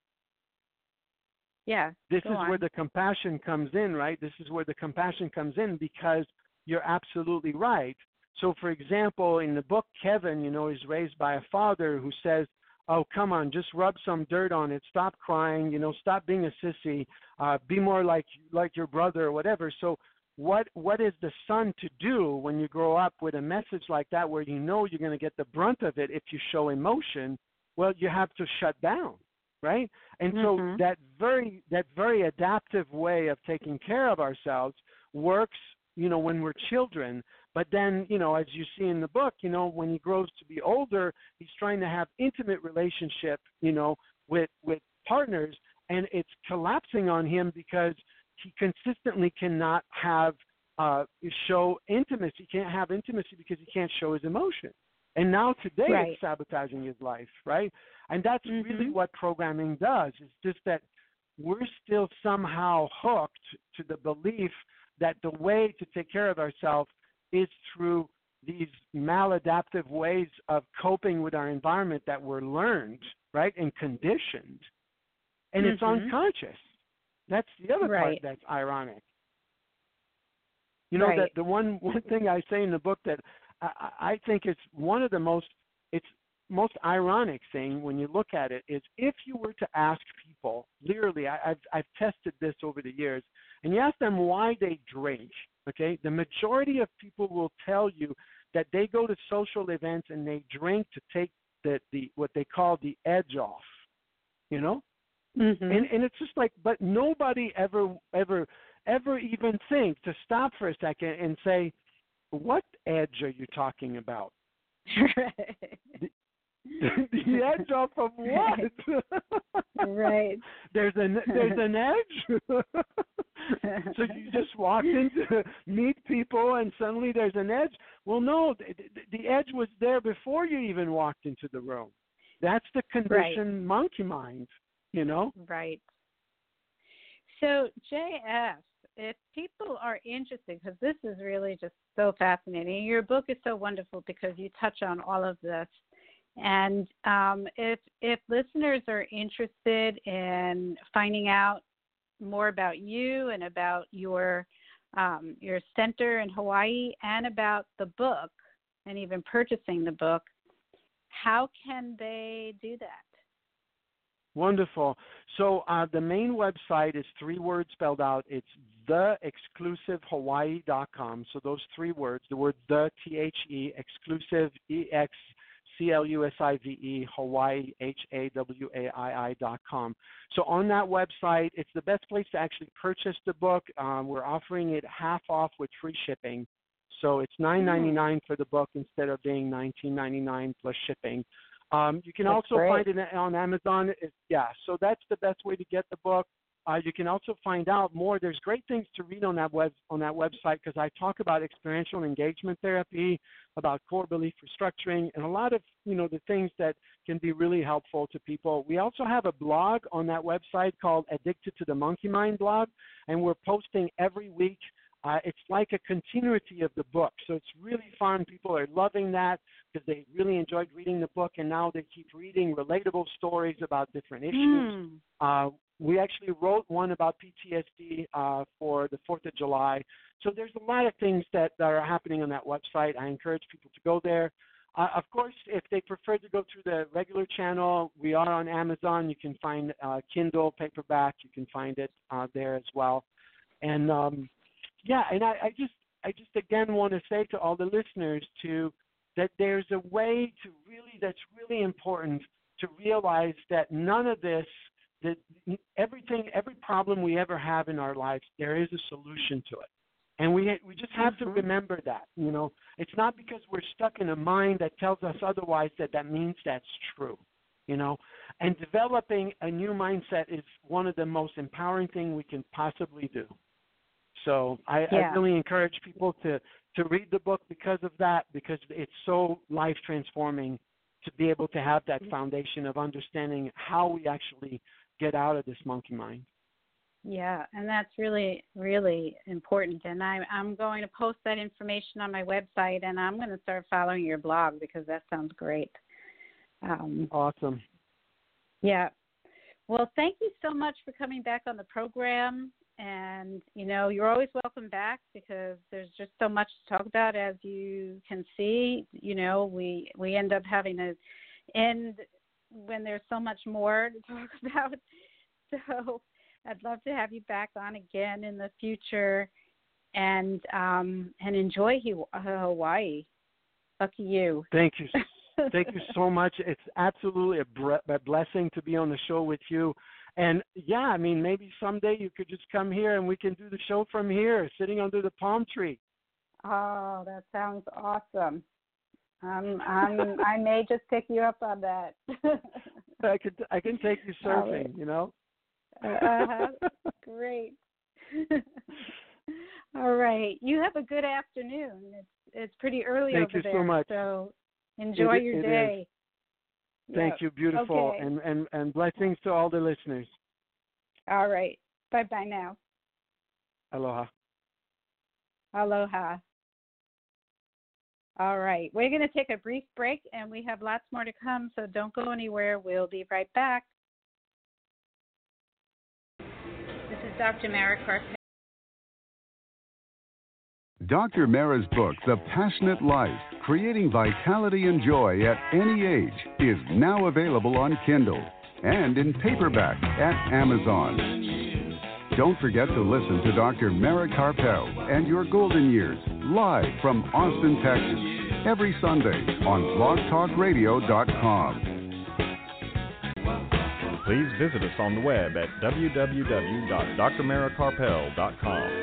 Yeah. this go is where on. the compassion comes in, right? This is where the compassion comes in because you're absolutely right. So, for example, in the book, Kevin, you know, is raised by a father who says, oh, come on, just rub some dirt on it. Stop crying, you know, stop being a sissy. Uh, be more like like your brother or whatever. So what what is the son to do when you grow up with a message like that where you know you're going to get the brunt of it if you show emotion? Well, you have to shut down, right? And so Mhm. that very that very adaptive way of taking care of ourselves works, you know, when we're children. But then, you know, as you see in the book, you know, when he grows to be older, he's trying to have intimate relationship, you know, with with partners, and it's collapsing on him because he consistently cannot have uh, show intimacy. He can't have intimacy because he can't show his emotion. And now today Right. it's sabotaging his life, right? And that's Mhm. really what programming does. It's just that we're still somehow hooked to the belief that the way to take care of ourselves is through these maladaptive ways of coping with our environment that were learned, right, and conditioned. And it's Mhm. unconscious. That's the other part Right. that's ironic. You know, Right. that the one one thing I say in the book that I, I think is one of the most it's most ironic thing when you look at it is if you were to ask people, literally, I, I've I've tested this over the years, and you ask them why they drink. Okay, the majority of people will tell you that they go to social events and they drink to take the, the what they call the edge off. You know, Mhm. and and it's just like, but nobody ever ever ever even think to stop for a second and say, what edge are you talking about? The edge off of what? Right. There's an there's an edge. So you just walked in to meet people and suddenly there's an edge. Well, no, the, the edge was there before you even walked into the room. That's the conditioned monkey mind, you know? Right. So, J F, if people are interested, because this is really just so fascinating, your book is so wonderful because you touch on all of this. And um, if if listeners are interested in finding out more about you and about your um, your center in Hawaii and about the book and even purchasing the book, how can they do that? Wonderful. So uh, the main website is three words spelled out. It's the exclusive hawaii dot com. So those three words, the word the, T H E, exclusive, E X C L U S I V E, Hawaii, H A W A I I dot com. So on that website, it's the best place to actually purchase the book. Um, we're offering it half off with free shipping. So it's nine ninety-nine for the book instead of being nineteen ninety-nine plus shipping. Um, you can That's also great. find it on Amazon. It, yeah, so that's the best way to get the book. Uh, you can also find out more. There's great things to read on that web on that website because I talk about experiential engagement therapy, about core belief restructuring, and a lot of you know the things that can be really helpful to people. We also have a blog on that website called Addicted to the Monkey Mind blog, and we're posting every week Uh, it's like a continuity of the book. So it's really fun. People are loving that because they really enjoyed reading the book, and now they keep reading relatable stories about different issues. Mm. Uh, we actually wrote one about P T S D uh, for the fourth of July. So there's a lot of things that, that are happening on that website. I encourage people to go there. Uh, of course, if they prefer to go through the regular channel, we are on Amazon. You can find uh, Kindle, paperback. You can find it uh, there as well. And um, yeah, and I, I just, I just again want to say to all the listeners to that there's a way to really, that's really important to realize that none of this, that everything, every problem we ever have in our lives, there is a solution to it. And we we just have mm-hmm. to remember that, you know. It's not because we're stuck in a mind that tells us otherwise that that means that's true, you know. And developing a new mindset is one of the most empowering things we can possibly do. So I, yeah. I really encourage people to, to read the book because of that, because it's so life-transforming to be able to have that foundation of understanding how we actually get out of this monkey mind. Yeah, and that's really, really important. And I, I'm going to post that information on my website, and I'm going to start following your blog because that sounds great. Um, awesome. Yeah. Well, thank you so much for coming back on the program. And, you know, you're always welcome back because there's just so much to talk about. As you can see, you know, we, we end up having to end when there's so much more to talk about. So I'd love to have you back on again in the future, and um, and enjoy Hawaii. Lucky you. Thank you. Thank you so much. It's absolutely a, bre- a blessing to be on the show with you. And, yeah, I mean, maybe someday you could just come here and we can do the show from here, sitting under the palm tree. Oh, that sounds awesome. Um, I'm, I may just pick you up on that. I could I can take you surfing, you know. Uh-huh. Great. All right. You have a good afternoon. It's it's pretty early Thank over you there. so much. So enjoy it, your it day. Is. Thank yep. you. Beautiful. Okay. And, and, and blessings to all the listeners. All right. Bye-bye now. Aloha. Aloha. All right. We're going to take a brief break, and we have lots more to come, so don't go anywhere. We'll be right back. This is Doctor Mara Karpel. Doctor Mara's book, The Passionate Life, Creating Vitality and Joy at Any Age, is now available on Kindle and in paperback at Amazon. Don't forget to listen to Doctor Mara Karpel and Your Golden Years live from Austin, Texas, every Sunday on blog talk radio dot com. Please visit us on the web at w w w dot dr mara karpel dot com.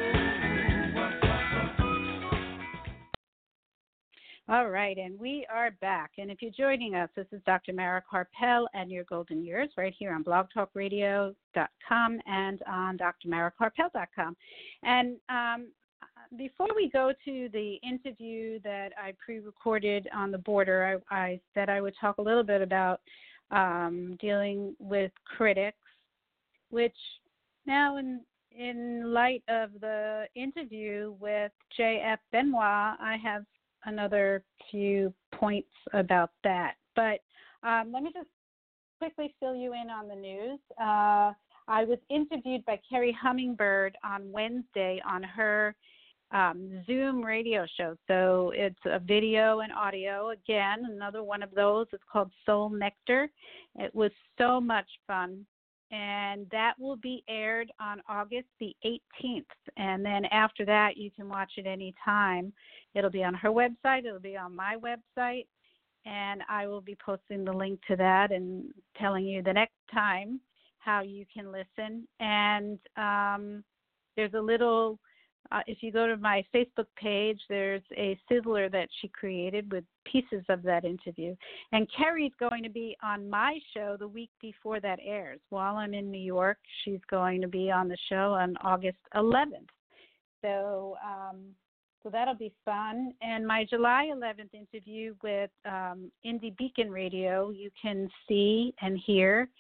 All right, and we are back. And if you're joining us, this is Doctor Mara Karpel and Your Golden Years right here on blog talk radio dot com and on dr mara karpel dot com. And um, before we go to the interview that I pre-recorded on the border, I, I said I would talk a little bit about um, dealing with critics, which now in in light of the interview with J F Benoit, I have another few points about that. But um, let me just quickly fill you in on the news. Uh, I was interviewed by Kerry Hummingbird on Wednesday on her um, Zoom radio show. So it's a video and audio. Again, another one of those. It's called Soul Nectar. It was so much fun. And that will be aired on August the eighteenth. And then after that, you can watch it anytime. It'll be on her website. It'll be on my website. And I will be posting the link to that and telling you the next time how you can listen. And um, there's a little, uh, if you go to my Facebook page, there's a sizzler that she created with pieces of that interview. And Kerry's going to be on my show the week before that airs. While I'm in New York, she's going to be on the show on August eleventh. So um, so that'll be fun. And my July eleventh interview with um, Indie Beacon Radio, you can see and hear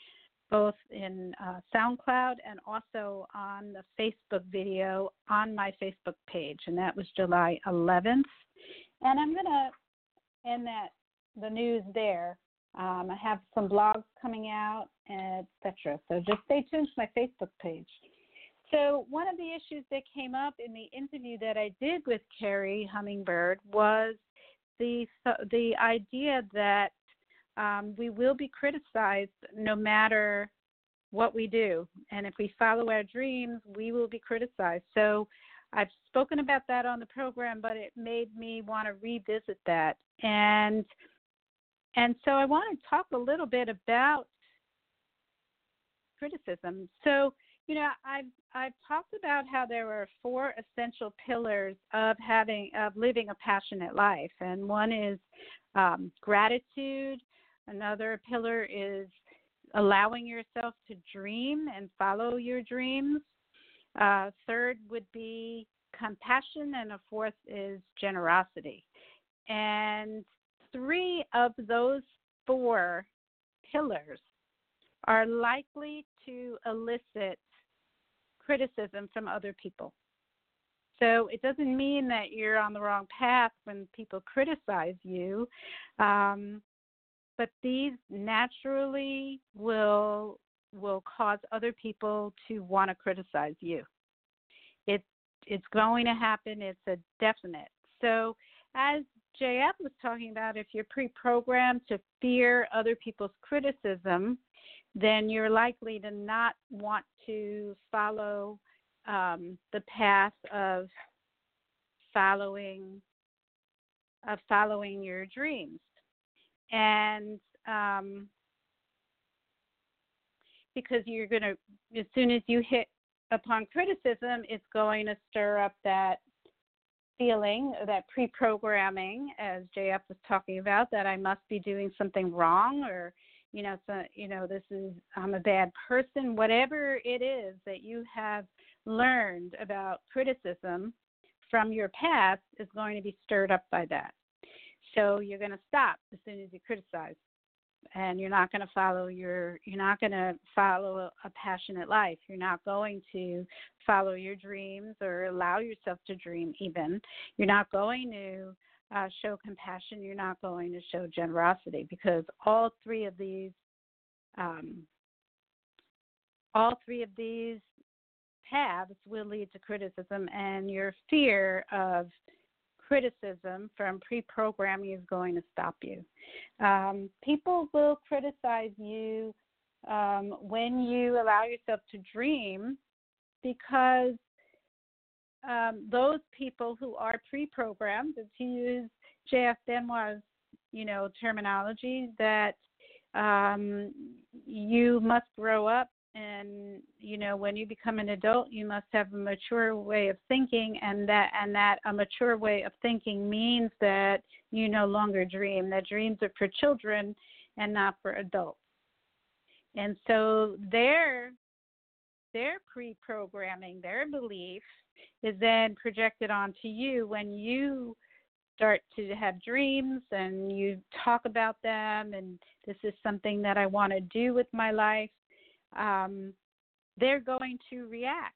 both in uh, SoundCloud and also on the Facebook video on my Facebook page, and that was July eleventh. And I'm going to end that the news there. Um, I have some blogs coming out, et cetera. So just stay tuned to my Facebook page. So one of the issues that came up in the interview that I did with Carrie Hummingbird was the the idea that um, we will be criticized no matter what we do. And if we follow our dreams, we will be criticized. So I've spoken about that on the program, but it made me want to revisit that. And and so I want to talk a little bit about criticism. So, you know, I've I've talked about how there are four essential pillars of having of living a passionate life, and one is um, gratitude. Another pillar is allowing yourself to dream and follow your dreams. Uh, third would be compassion, and a fourth is generosity. And three of those four pillars are likely to elicit criticism from other people. So it doesn't mean that you're on the wrong path when people criticize you, um, but these naturally will will cause other people to want to criticize you. It it's going to happen. It's a definite. So as J F was talking about, if you're pre-programmed to fear other people's criticism, then you're likely to not want to follow um, the path of following of following your dreams. And um, because you're going to, as soon as you hit upon criticism, it's going to stir up that feeling, that pre-programming, as J F was talking about, that I must be doing something wrong, or, you know, so, you know, this is, I'm a bad person. Whatever it is that you have learned about criticism from your past is going to be stirred up by that. So you're going to stop as soon as you criticize, and you're not going to follow your, you're not going to follow a, a passionate life. You're not going to follow your dreams or allow yourself to dream even. You're not going to uh, show compassion. You're not going to show generosity, because all three of these, um, all three of these paths will lead to criticism, and your fear of criticism from pre-programming is going to stop you. Um, people will criticize you um, when you allow yourself to dream, because um, those people who are pre-programmed, to use J F Benoit's, you know, terminology, that um, you must grow up. And, you know, when you become an adult, you must have a mature way of thinking, and that and that a mature way of thinking means that you no longer dream, that dreams are for children and not for adults. And so their, their pre-programming, their belief is then projected onto you when you start to have dreams and you talk about them, and this is something that I want to do with my life. Um, they're going to react,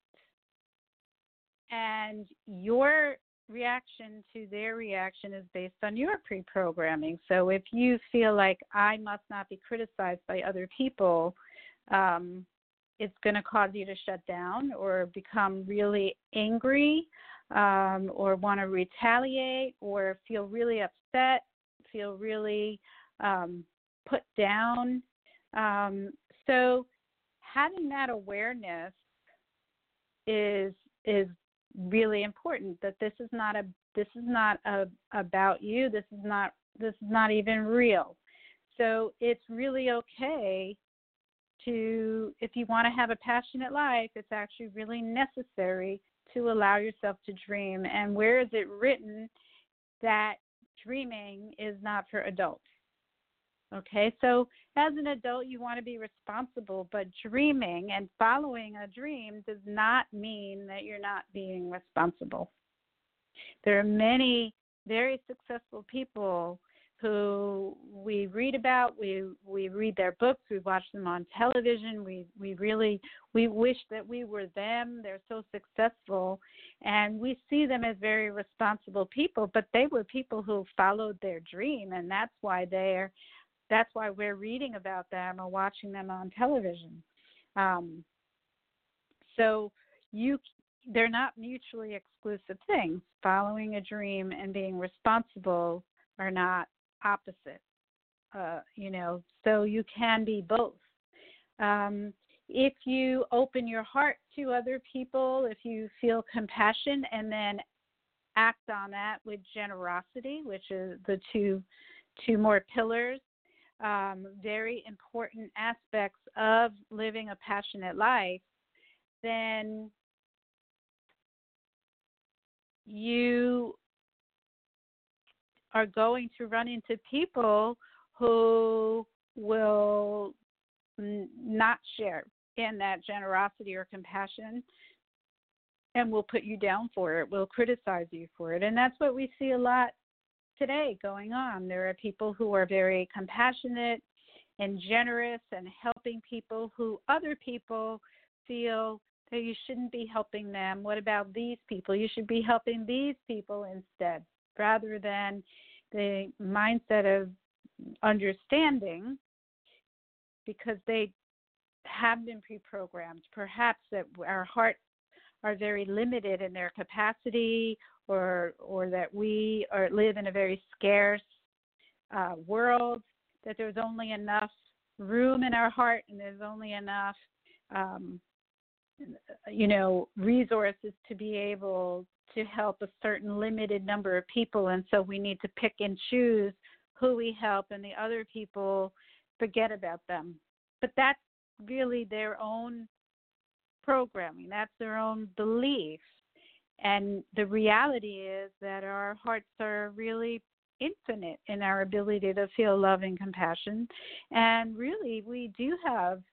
and your reaction to their reaction is based on your pre-programming. So if you feel like I must not be criticized by other people, um, it's going to cause you to shut down or become really angry, um, or want to retaliate, or feel really upset, feel really um, put down. Um, so having that awareness is is really important, that this is not a this is not a, about you. This is not this is not even real. So it's really okay to, if you want to have a passionate life, it's actually really necessary to allow yourself to dream. And where is it written that dreaming is not for adults? Okay, so as an adult, you want to be responsible, but dreaming and following a dream does not mean that you're not being responsible. There are many very successful people who we read about, we we read their books, we watch them on television, we, we really, we wish that we were them. They're so successful, and we see them as very responsible people, but they were people who followed their dream, and that's why they're, that's why we're reading about them or watching them on television. Um, so you, they're not mutually exclusive things. Following a dream and being responsible are not opposite, uh, you know, so you can be both. Um, if you open your heart to other people, if you feel compassion and then act on that with generosity, which is the two two more pillars, um, very important aspects of living a passionate life, then you are going to run into people who will n- not share in that generosity or compassion and will put you down for it, will criticize you for it. And that's what we see a lot today going on. There are people who are very compassionate and generous and helping people who other people feel that you shouldn't be helping them. What about these people? You should be helping these people instead, rather than the mindset of understanding, because they have been pre-programmed, perhaps that our hearts are very limited in their capacity, or or that we are, live in a very scarce uh, world, that there's only enough room in our heart and there's only enough um, you know, resources to be able to help a certain limited number of people, and so we need to pick and choose who we help, and the other people forget about them. But that's really their own programming. That's their own belief. And the reality is that our hearts are really infinite in our ability to feel love and compassion. And really, we do have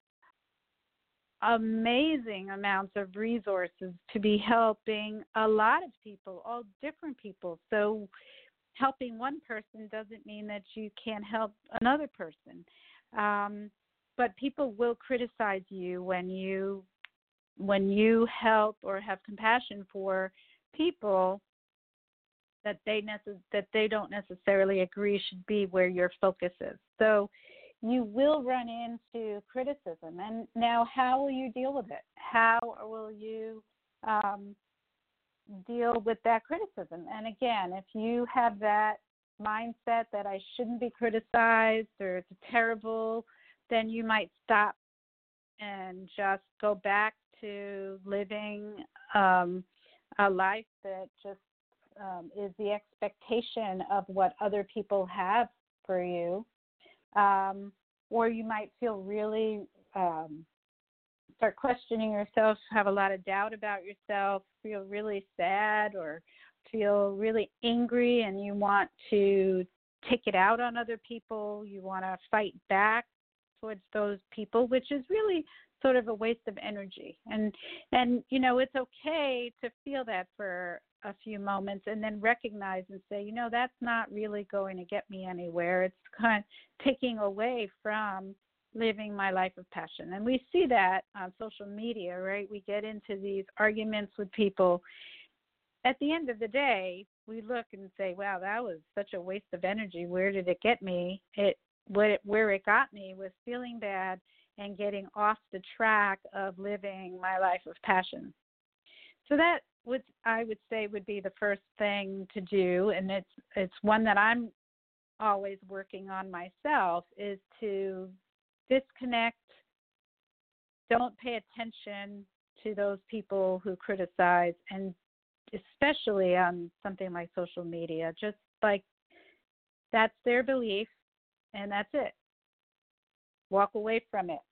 amazing amounts of resources to be helping a lot of people, all different people. So helping one person doesn't mean that you can't help another person. Um, but people will criticize you when you when you help or have compassion for people that they necess- that they don't necessarily agree should be where your focus is. So you will run into criticism. And now how will you deal with it? How will you um, deal with that criticism? And again, if you have that mindset that I shouldn't be criticized or it's terrible, then you might stop and just go back to living um, a life that just um, is the expectation of what other people have for you. Um, or you might feel really, um, start questioning yourself, have a lot of doubt about yourself, feel really sad or feel really angry, and you want to take it out on other people. You want to fight back towards those people, which is really sort of a waste of energy. And, and you know, it's okay to feel that for a few moments and then recognize and say, you know, that's not really going to get me anywhere. It's kind of taking away from living my life of passion. And we see that on social media, right? We get into these arguments with people. At the end of the day, we look and say, wow, that was such a waste of energy. Where did it get me? It, what it where it got me was feeling bad and getting off the track of living my life of passion. So that would, I would say, would be the first thing to do, and it's it's one that I'm always working on myself, is to disconnect. Don't pay attention to those people who criticize, and especially on something like social media. Just like, that's their belief, and that's it. Walk away from it.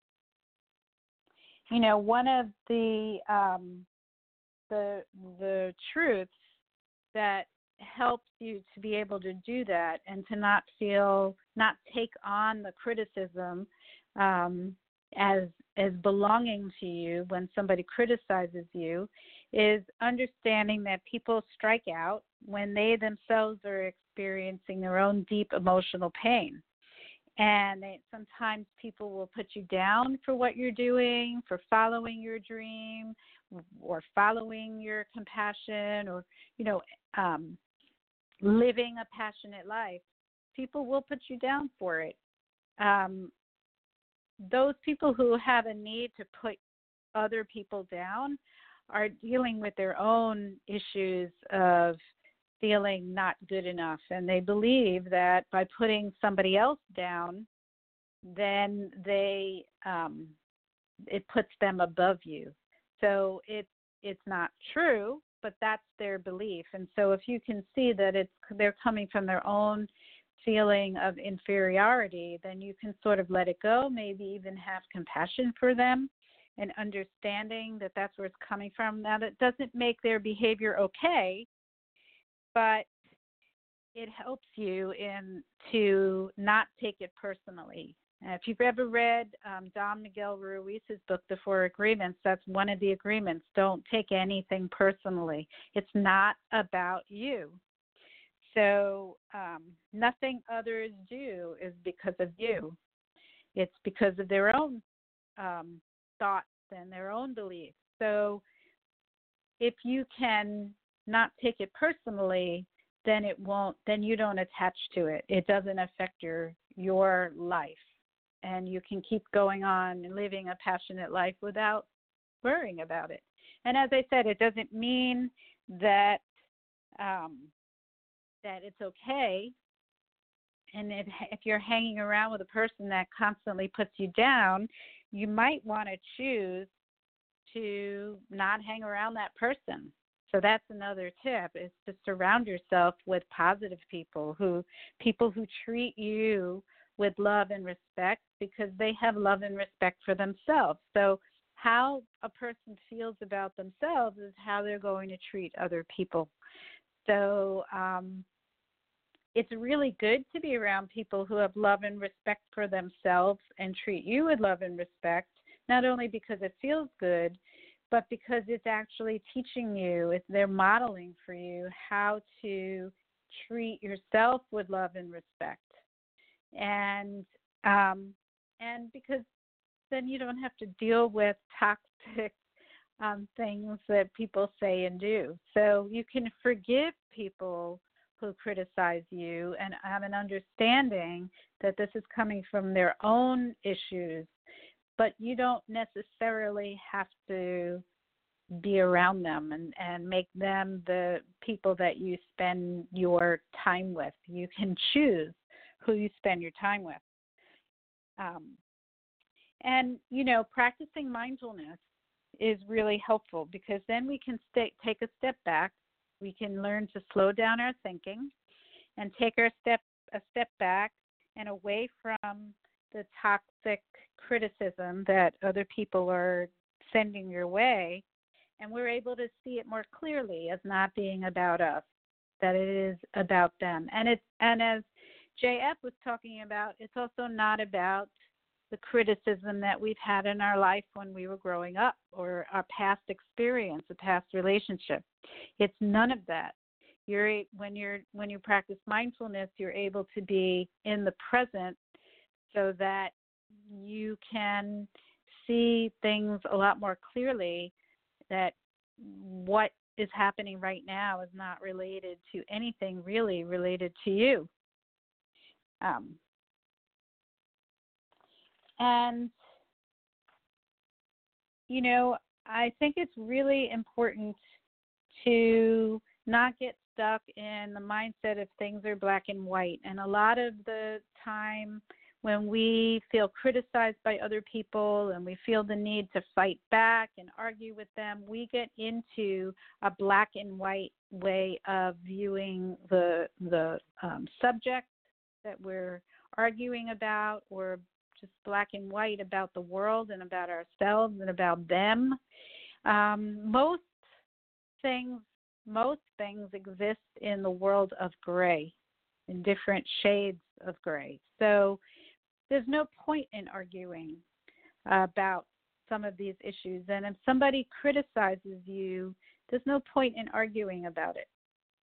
You know, one of the um, the the truths that helps you to be able to do that and to not feel, not take on the criticism um, as as belonging to you when somebody criticizes you, is understanding that people strike out when they themselves are experiencing their own deep emotional pain. And they, sometimes people will put you down for what you're doing, for following your dream, or following your compassion, or, you know, um, living a passionate life. People will put you down for it. Um, those people who have a need to put other people down are dealing with their own issues of feeling not good enough, and they believe that by putting somebody else down, then they um, it puts them above you. So it's it's not true, but that's their belief. And so if you can see that it's they're coming from their own feeling of inferiority, then you can sort of let it go, maybe even have compassion for them and understanding that that's where it's coming from. Now, that doesn't make their behavior okay, but it helps you in to not take it personally. Uh, if you've ever read um, Don Miguel Ruiz's book, The Four Agreements, that's one of the agreements. Don't take anything personally. It's not about you. So um, nothing others do is because of you. It's because of their own um, thoughts and their own beliefs. So if you can not take it personally, then it won't, then you don't attach to it. It doesn't affect your your life. And you can keep going on and living a passionate life without worrying about it. And as I said, it doesn't mean that um, that it's okay. And if, if you're hanging around with a person that constantly puts you down, you might want to choose to not hang around that person. So that's another tip, is to surround yourself with positive people, who people who treat you with love and respect, because they have love and respect for themselves. So how a person feels about themselves is how they're going to treat other people. So um, it's really good to be around people who have love and respect for themselves and treat you with love and respect, not only because it feels good, but because it's actually teaching you, it's, they're modeling for you how to treat yourself with love and respect. And um, and because then you don't have to deal with toxic um, things that people say and do. So you can forgive people who criticize you and have an understanding that this is coming from their own issues, but you don't necessarily have to be around them and, and make them the people that you spend your time with. You can choose who you spend your time with. Um, and, you know, practicing mindfulness is really helpful, because then we can stay, take a step back. We can learn to slow down our thinking and take our step a step back and away from the toxic criticism that other people are sending your way, and we're able to see it more clearly as not being about us, that it is about them. And it's and as J F was talking about, it's also not about the criticism that we've had in our life when we were growing up, or our past experience, a past relationship. It's none of that. You're when you're when you practice mindfulness, you're able to be in the present, so that you can see things a lot more clearly, that what is happening right now is not related to anything really related to you. Um, and, you know, I think it's really important to not get stuck in the mindset of things are black and white. And a lot of the time when we feel criticized by other people and we feel the need to fight back and argue with them, we get into a black and white way of viewing the the um, subject that we're arguing about, or just black and white about the world and about ourselves and about them. Um, most things, most things exist in the world of gray, in different shades of gray. So there's no point in arguing about some of these issues. And if somebody criticizes you, there's no point in arguing about it.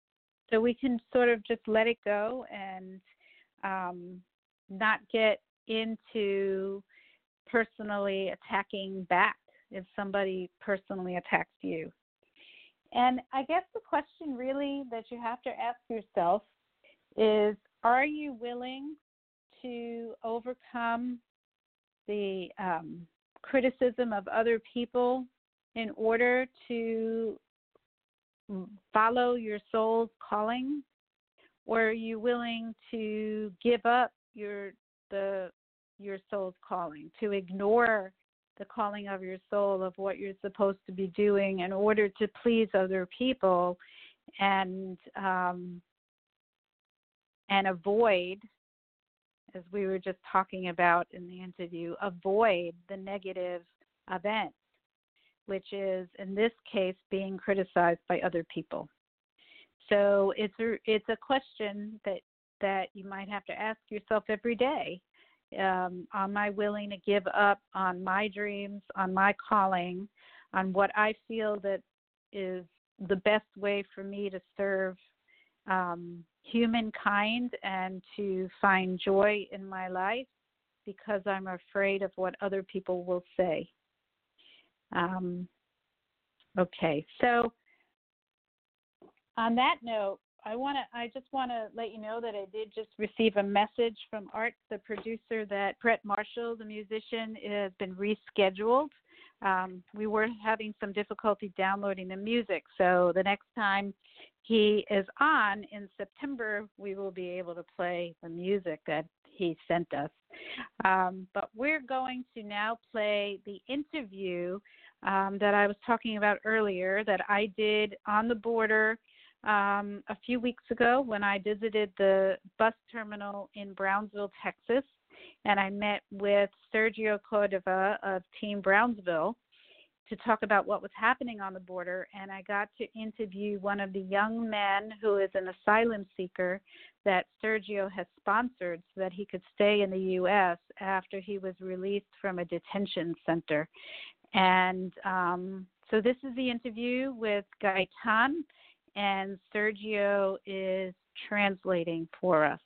so we can sort of just let it go and um, not get into personally attacking back if somebody personally attacks you. And I guess the question really that you have to ask yourself is, are you willing to overcome the um, criticism of other people in order to follow your soul's calling? Or are you willing to give up your the your soul's calling, to ignore the calling of your soul of what you're supposed to be doing in order to please other people, and um, and avoid, as we were just talking about in the interview, avoid the negative events, which is, in this case, being criticized by other people. So it's a, it's a question that, that you might have to ask yourself every day. Um, am I willing to give up on my dreams, on my calling, on what I feel that is the best way for me to serve um, humankind and to find joy in my life, because I'm afraid of what other people will say? Um, okay, so on that note, I want to. I just want to let you know that I did just receive a message from Art, the producer, that Brett Marshall, the musician, has been rescheduled. Um, we were having some difficulty downloading the music, so the next time he is on in September, we will be able to play the music that he sent us. Um, but we're going to now play the interview um, that I was talking about earlier that I did on the border Um, a few weeks ago when I visited the bus terminal in Brownsville, Texas, and I met with Sergio Cordova of Team Brownsville to talk about what was happening on the border, and I got to interview one of the young men who is an asylum seeker that Sergio has sponsored so that he could stay in the U S after he was released from a detention center. And um, so this is the interview with Gaetan, and Sergio is translating for us.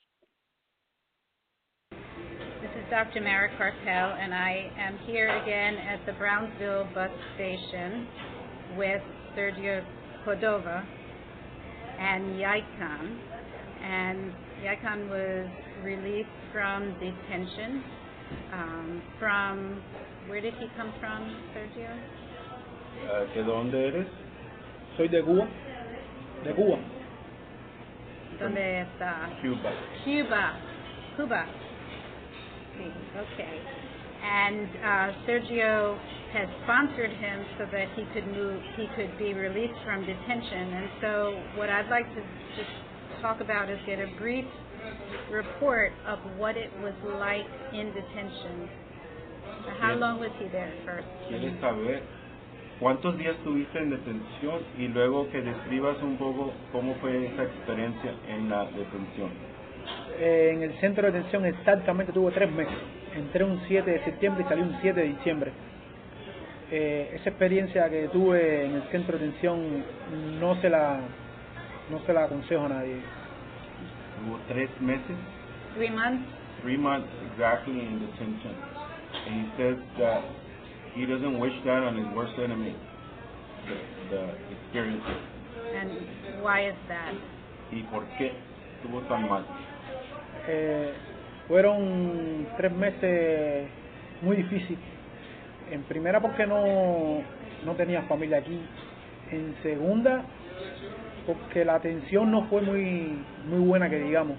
This is Doctor Mara Karpel, and I am here again at the Brownsville bus station with Sergio Cordova and Gaetan. And Gaetan was released from detention. Um, from, where did he come from, Sergio? Uh, ¿De dónde eres? Soy de Cuba. De Cuba. ¿Dónde está? Cuba. Cuba. Cuba. Sí, okay. And uh, Sergio has sponsored him so that he could move, he could be released from detention. And so what I'd like to just talk about is get a brief report of what it was like in detention. How long was he there first? ¿Quieres saber cuántos días estuviste en detención y luego que describas un poco cómo fue esa experiencia en la detención? Eh, en el centro de detención exactamente tuve tres meses. Entré un siete de septiembre y salí un siete de diciembre. Eh, esa experiencia que tuve en el centro de detención no se la no se la aconsejo a nadie. Hubo tres meses. Three months. Three months exactly in detention, and he says that he doesn't wish that on his worst enemy. The, the experience. And why is that? ¿Y por qué estuvo tan mal? Eh, fueron tres meses muy difíciles. En primera porque no, no tenía familia aquí. En segunda porque la atención no fue muy, muy buena que digamos.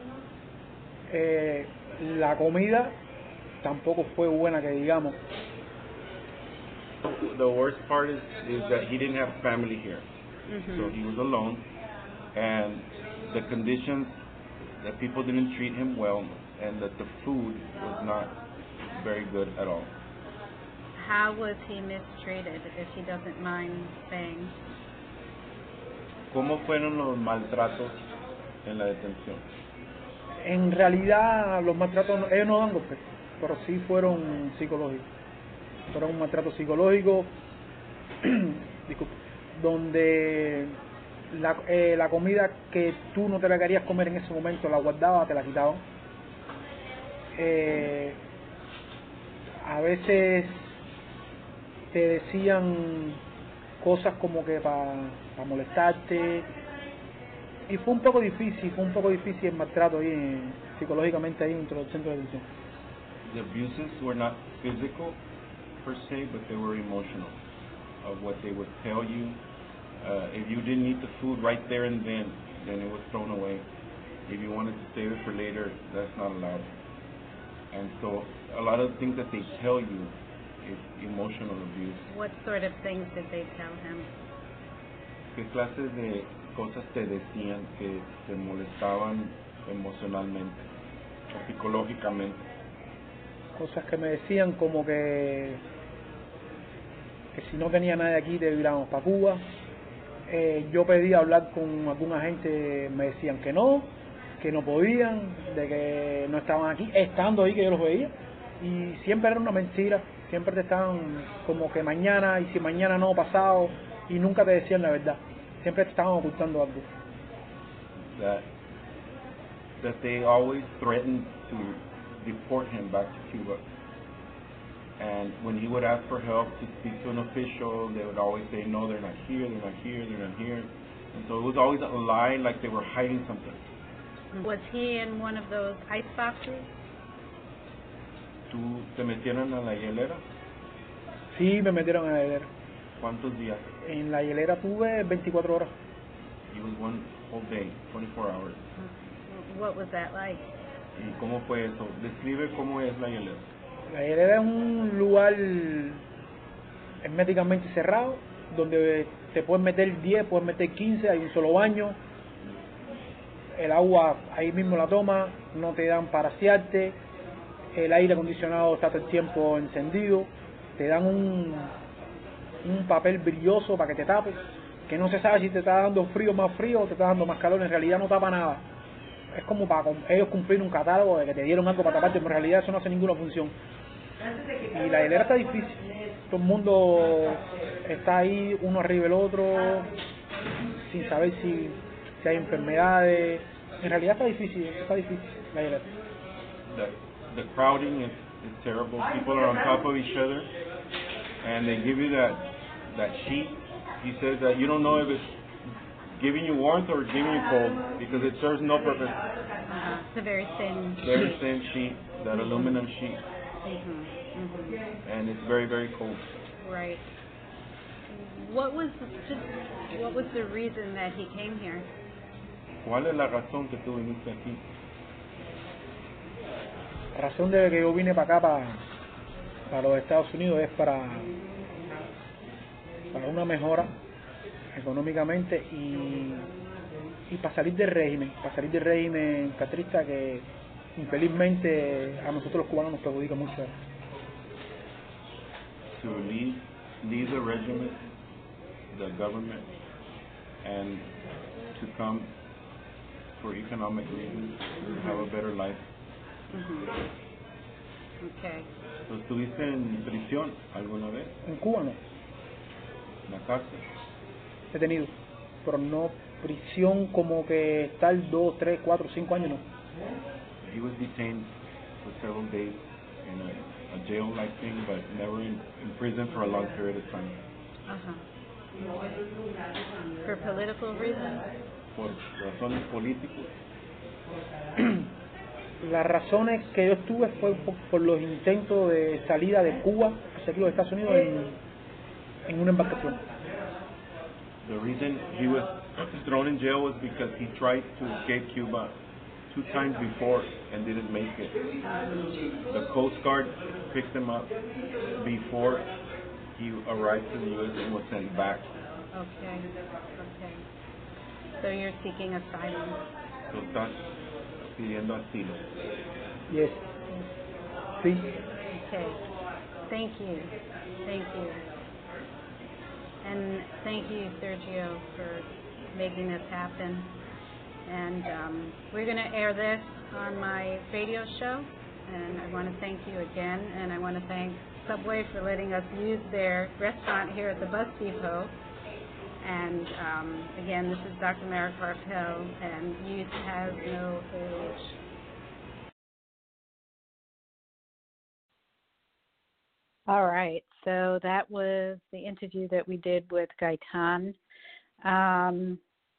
Eh, la comida tampoco fue buena que digamos. The worst part is, is that he didn't have family here. Mm-hmm. So he was alone, and the conditions, that people didn't treat him well, and that the food was not very good at all. How was he mistreated, if he doesn't mind saying? ¿Cómo fueron los maltratos en la detención? En realidad los maltratos, ellos no dan golpes, pero sí fueron psicológicos. Fueron un maltrato psicológico, disculpe, donde la, eh, la comida que tú no te la querías comer en ese momento, la guardabas, te la quitaban. Eh, a veces te decían cosas como que para pa molestarte, y fue un poco difícil, fue un poco difícil el maltrato ahí, eh, psicológicamente ahí dentro del centro de detención. The abuses were not physical per se, but they were emotional, of what they would tell you. Uh, if you didn't eat the food right there and then, then it was thrown away. If you wanted to save it for later, that's not allowed. And so a lot of the things that they tell you is emotional abuse. What sort of things did they tell him? ¿Qué clases de cosas te decían que te molestaban emocionalmente o psicológicamente? Cosas que me decían como que que si no tenía nadie aquí te virábamos para Cuba. Eh, yo pedí hablar con algún agente, me decían que no, que no podían, de que no estaban aquí, estando ahí que yo los veía, y siempre era una mentira, siempre te estaban como que mañana, y si mañana no, pasado, y nunca te decían la verdad, siempre te estaban ocultando algo. That, that they always threatened to deport him back to Cuba. And when he would ask for help to speak to an official, they would always say, no, they're not here, they're not here, they're not here. And so it was always a lie, like they were hiding something. Was he in one of those ice boxes? ¿Tú te metieron a la hielera? Sí, me metieron en la hielera. ¿Cuántos días? En la hielera tuve veinticuatro horas. It was one whole day, twenty-four hours. What was that like? ¿Y cómo fue eso? Describe cómo es la hielera. La hielera es un lugar herméticamente cerrado, donde te puedes meter diez, puedes meter quince, hay un solo baño, el agua ahí mismo la tomas, no te dan para asearte, el aire acondicionado está todo el tiempo encendido, te dan un, un papel brilloso para que te tapes, que no se sabe si te está dando frío más frío o te está dando más calor, en realidad no tapa nada. Es como para ellos cumplir un catálogo de que te dieron algo para taparte, pero en realidad eso no hace ninguna función. Y la hilera está difícil. Todo el mundo está ahí, uno arriba del otro, sin saber si, si hay enfermedades. En realidad está difícil, está difícil la hilera. The, the crowding is, is terrible. People are on top of each other, and they give you that that sheet. He says that you don't know if it's giving you warmth or giving you cold because it serves no purpose. Uh-huh. It's a very thin Very sheet. thin sheet, that aluminum sheet, Mm-hmm. Mm-hmm. and it's very very cold. Right. What was just what was the reason that he came here? ¿Cuál es la razón que tú viniste aquí? La razón de que yo vine para acá, para, para los Estados Unidos, es para, para una mejora económicamente y, y para salir del régimen, para salir del régimen castrista que infelizmente a nosotros los cubanos nos perjudica mucho. To leave, leave the regiment, the government, and to come for economic reasons, to have a better life. Mm-hmm. Okay. So, ¿estuviste en prisión alguna vez? En Cuba no, ¿En la cárcel? he tenido, pero no prisión como que estar dos, tres, cuatro, cinco años no. He was detained for several days in a, a jail-like thing, but never in, in prison for a long period of time. Uh-huh. For political reasons? Por razones políticas. Las razones que yo estuve fue por, por los intentos de salida de Cuba hacia aquí los Estados Unidos en, en una embarcación. The reason he was thrown in jail was because he tried to escape Cuba two times before and didn't make it. The Coast Guard picked him up before he arrived to the U S and was sent back. Okay. Okay. So you're seeking asylum. So estás pidiendo asilo. Yes. Sí. Okay. Thank you. Thank you. And thank you, Sergio, for making this happen. And um, we're going to air this on my radio show. And I want to thank you again. And I want to thank Subway for letting us use their restaurant here at the bus depot. And um, again, this is Doctor Mara Karpel, and youth has no age. All right, so that was the interview that we did with Gaitan. Um,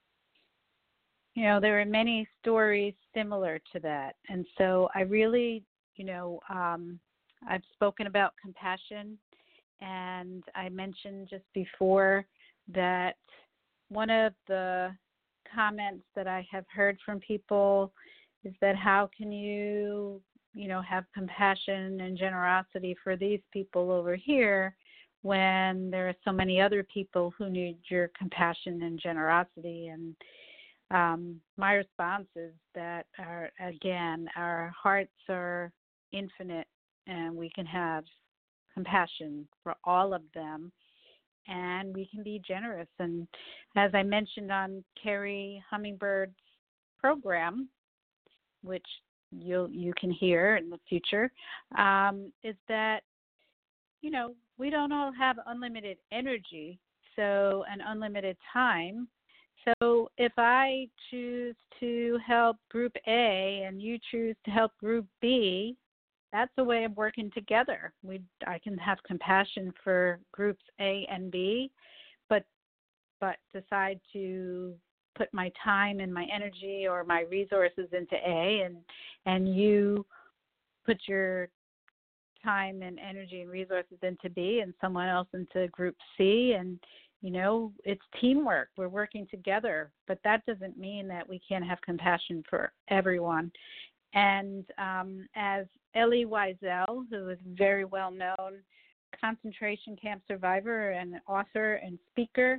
you know, there are many stories similar to that. And so I really, you know, um, I've spoken about compassion, and I mentioned just before that one of the comments that I have heard from people is that how can you you know, have compassion and generosity for these people over here when there are so many other people who need your compassion and generosity. And um, my response is that, our, again, our hearts are infinite and we can have compassion for all of them, and we can be generous. And as I mentioned on Carrie Hummingbird's program, which you you can hear in the future, um, is that, you know, we don't all have unlimited energy, so and unlimited time. So if I choose to help Group A and you choose to help Group B, that's a way of working together. We I can have compassion for Groups A and B, but but decide to put my time and my energy or my resources into A, and and you put your time and energy and resources into B, and someone else into Group C, and you know, it's teamwork. We're working together, but that doesn't mean that we can't have compassion for everyone. And um, as Elie Wiesel, who is a very well-known concentration camp survivor and author and speaker,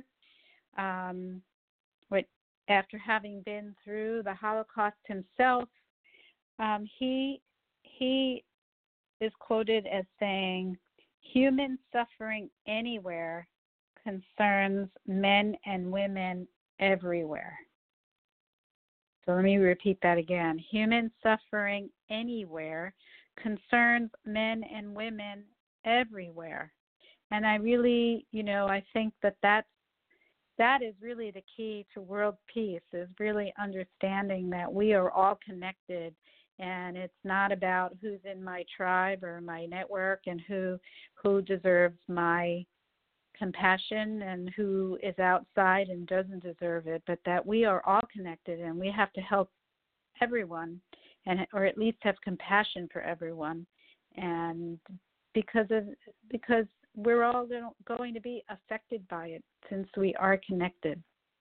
um, what after having been through the Holocaust himself, um, he he is quoted as saying, "Human suffering anywhere concerns men and women everywhere." So let me repeat that again. Human suffering anywhere concerns men and women everywhere. And I really, you know, I think that that's That is really the key to world peace, is really understanding that we are all connected, and it's not about who's in my tribe or my network and who who deserves my compassion and who is outside and doesn't deserve it, but that we are all connected and we have to help everyone, and or at least have compassion for everyone, and because of because we're all going to be affected by it since we are connected.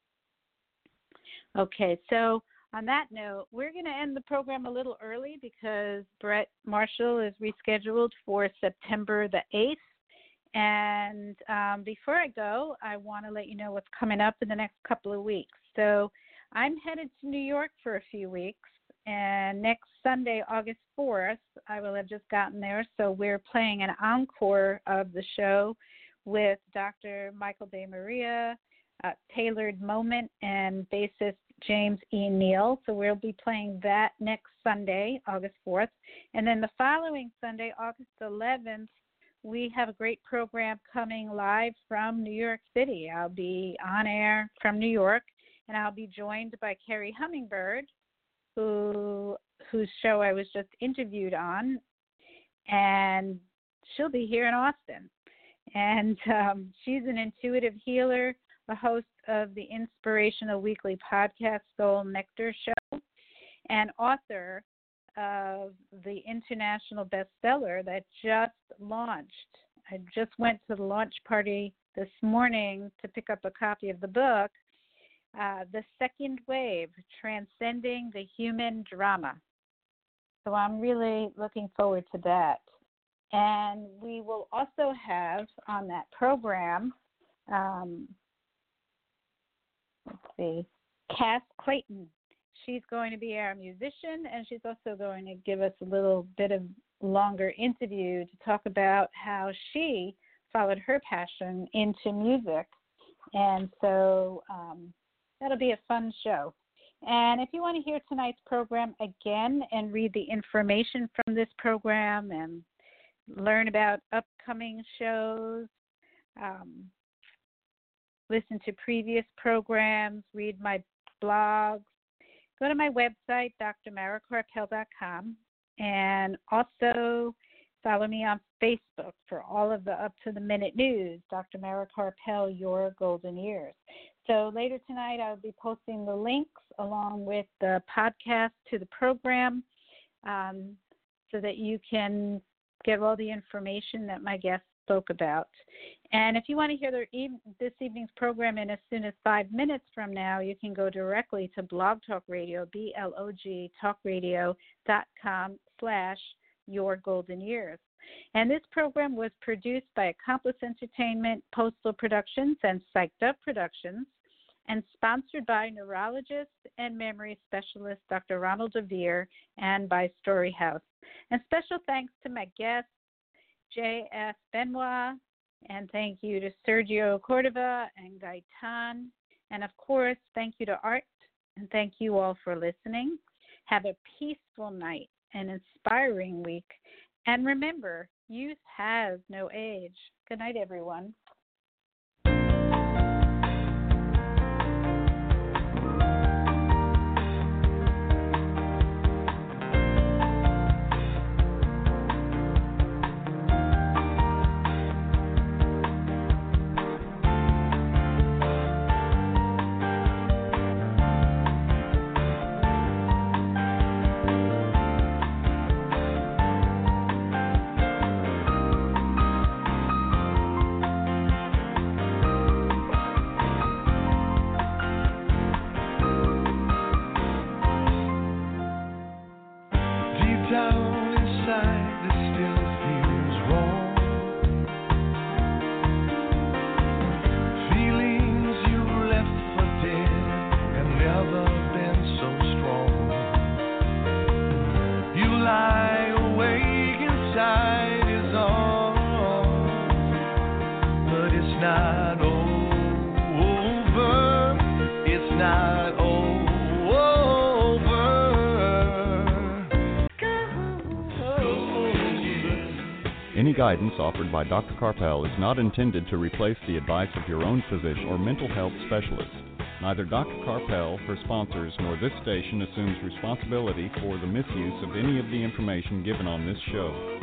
Okay, so on that note, we're going to end the program a little early because Brett Marshall is rescheduled for September the eighth. And um, before I go, I want to let you know what's coming up in the next couple of weeks. So I'm headed to New York for a few weeks. And next Sunday, August fourth, I will have just gotten there. So we're playing an encore of the show with Doctor Michael De Maria, uh, Tailored Moment, and bassist James E. Neal. So we'll be playing that next Sunday, August fourth. And then the following Sunday, August eleventh, we have a great program coming live from New York City. I'll be on air from New York, and I'll be joined by Carrie Hummingbird, who whose show I was just interviewed on, and she'll be here in Austin. And um, she's an intuitive healer, the host of the inspirational weekly podcast Soul Nectar Show, and author of the international bestseller that just launched. I just went to the launch party this morning to pick up a copy of the book, Uh, The Second Wave, Transcending the Human Drama. So I'm really looking forward to that. And we will also have on that program, um, let's see, Cass Clayton. She's going to be our musician, and she's also going to give us a little bit of longer interview to talk about how she followed her passion into music. And so um, that'll be a fun show. And if you want to hear tonight's program again and read the information from this program and learn about upcoming shows, um, listen to previous programs, read my blogs, go to my website, d r mara karpel dot com, and also follow me on Facebook for all of the up-to-the-minute news, Doctor Mara Karpel, Your Golden Years. So later tonight, I'll be posting the links along with the podcast to the program um, so that you can get all the information that my guests spoke about. And if you want to hear their e- this evening's program in as soon as five minutes from now, you can go directly to Blog Talk Radio, B L O G, talkradio.com slash Your Golden Years. And this program was produced by Accomplice Entertainment, Postal Productions, and Psyched Up Productions, and sponsored by neurologist and memory specialist Doctor Ronald DeVere and by Storyhouse. And special thanks to my guests, J F Benoit, and thank you to Sergio Cordova and Gaetan. And of course, thank you to Art, and thank you all for listening. Have a peaceful night, an inspiring week. And remember, youth has no age. Good night, everyone. Any guidance offered by Doctor Karpel is not intended to replace the advice of your own physician or mental health specialist. Neither Doctor Karpel, her sponsors, nor this station assumes responsibility for the misuse of any of the information given on this show.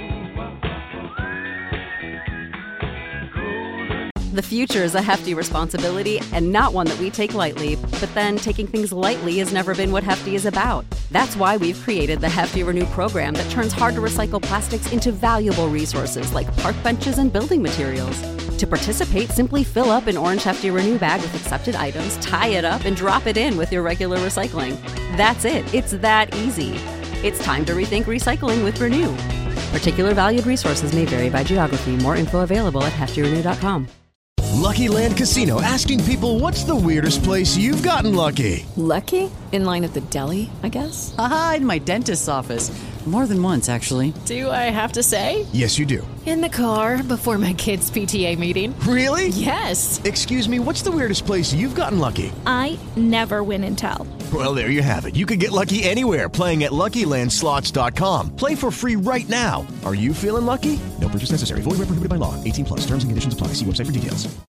The future is a hefty responsibility and not one that we take lightly, but then taking things lightly has never been what Hefty is about. That's why we've created the Hefty Renew program that turns hard-to-recycle plastics into valuable resources like park benches and building materials. To participate, simply fill up an orange Hefty Renew bag with accepted items, tie it up, and drop it in with your regular recycling. That's it. It's that easy. It's time to rethink recycling with Renew. Particular valued resources may vary by geography. More info available at hefty renew dot com. Lucky Land Casino, asking people, what's the weirdest place you've gotten lucky? Lucky? In line at the deli, I guess? Aha, in my dentist's office. More than once, actually. Do I have to say? Yes, you do. In the car before my kids' P T A meeting. Really? Yes. Excuse me, what's the weirdest place you've gotten lucky? I never win and tell. Well, there you have it. You can get lucky anywhere, playing at Lucky Land Slots dot com. Play for free right now. Are you feeling lucky? No purchase necessary. Void where prohibited by law. eighteen plus. Terms and conditions apply. See website for details.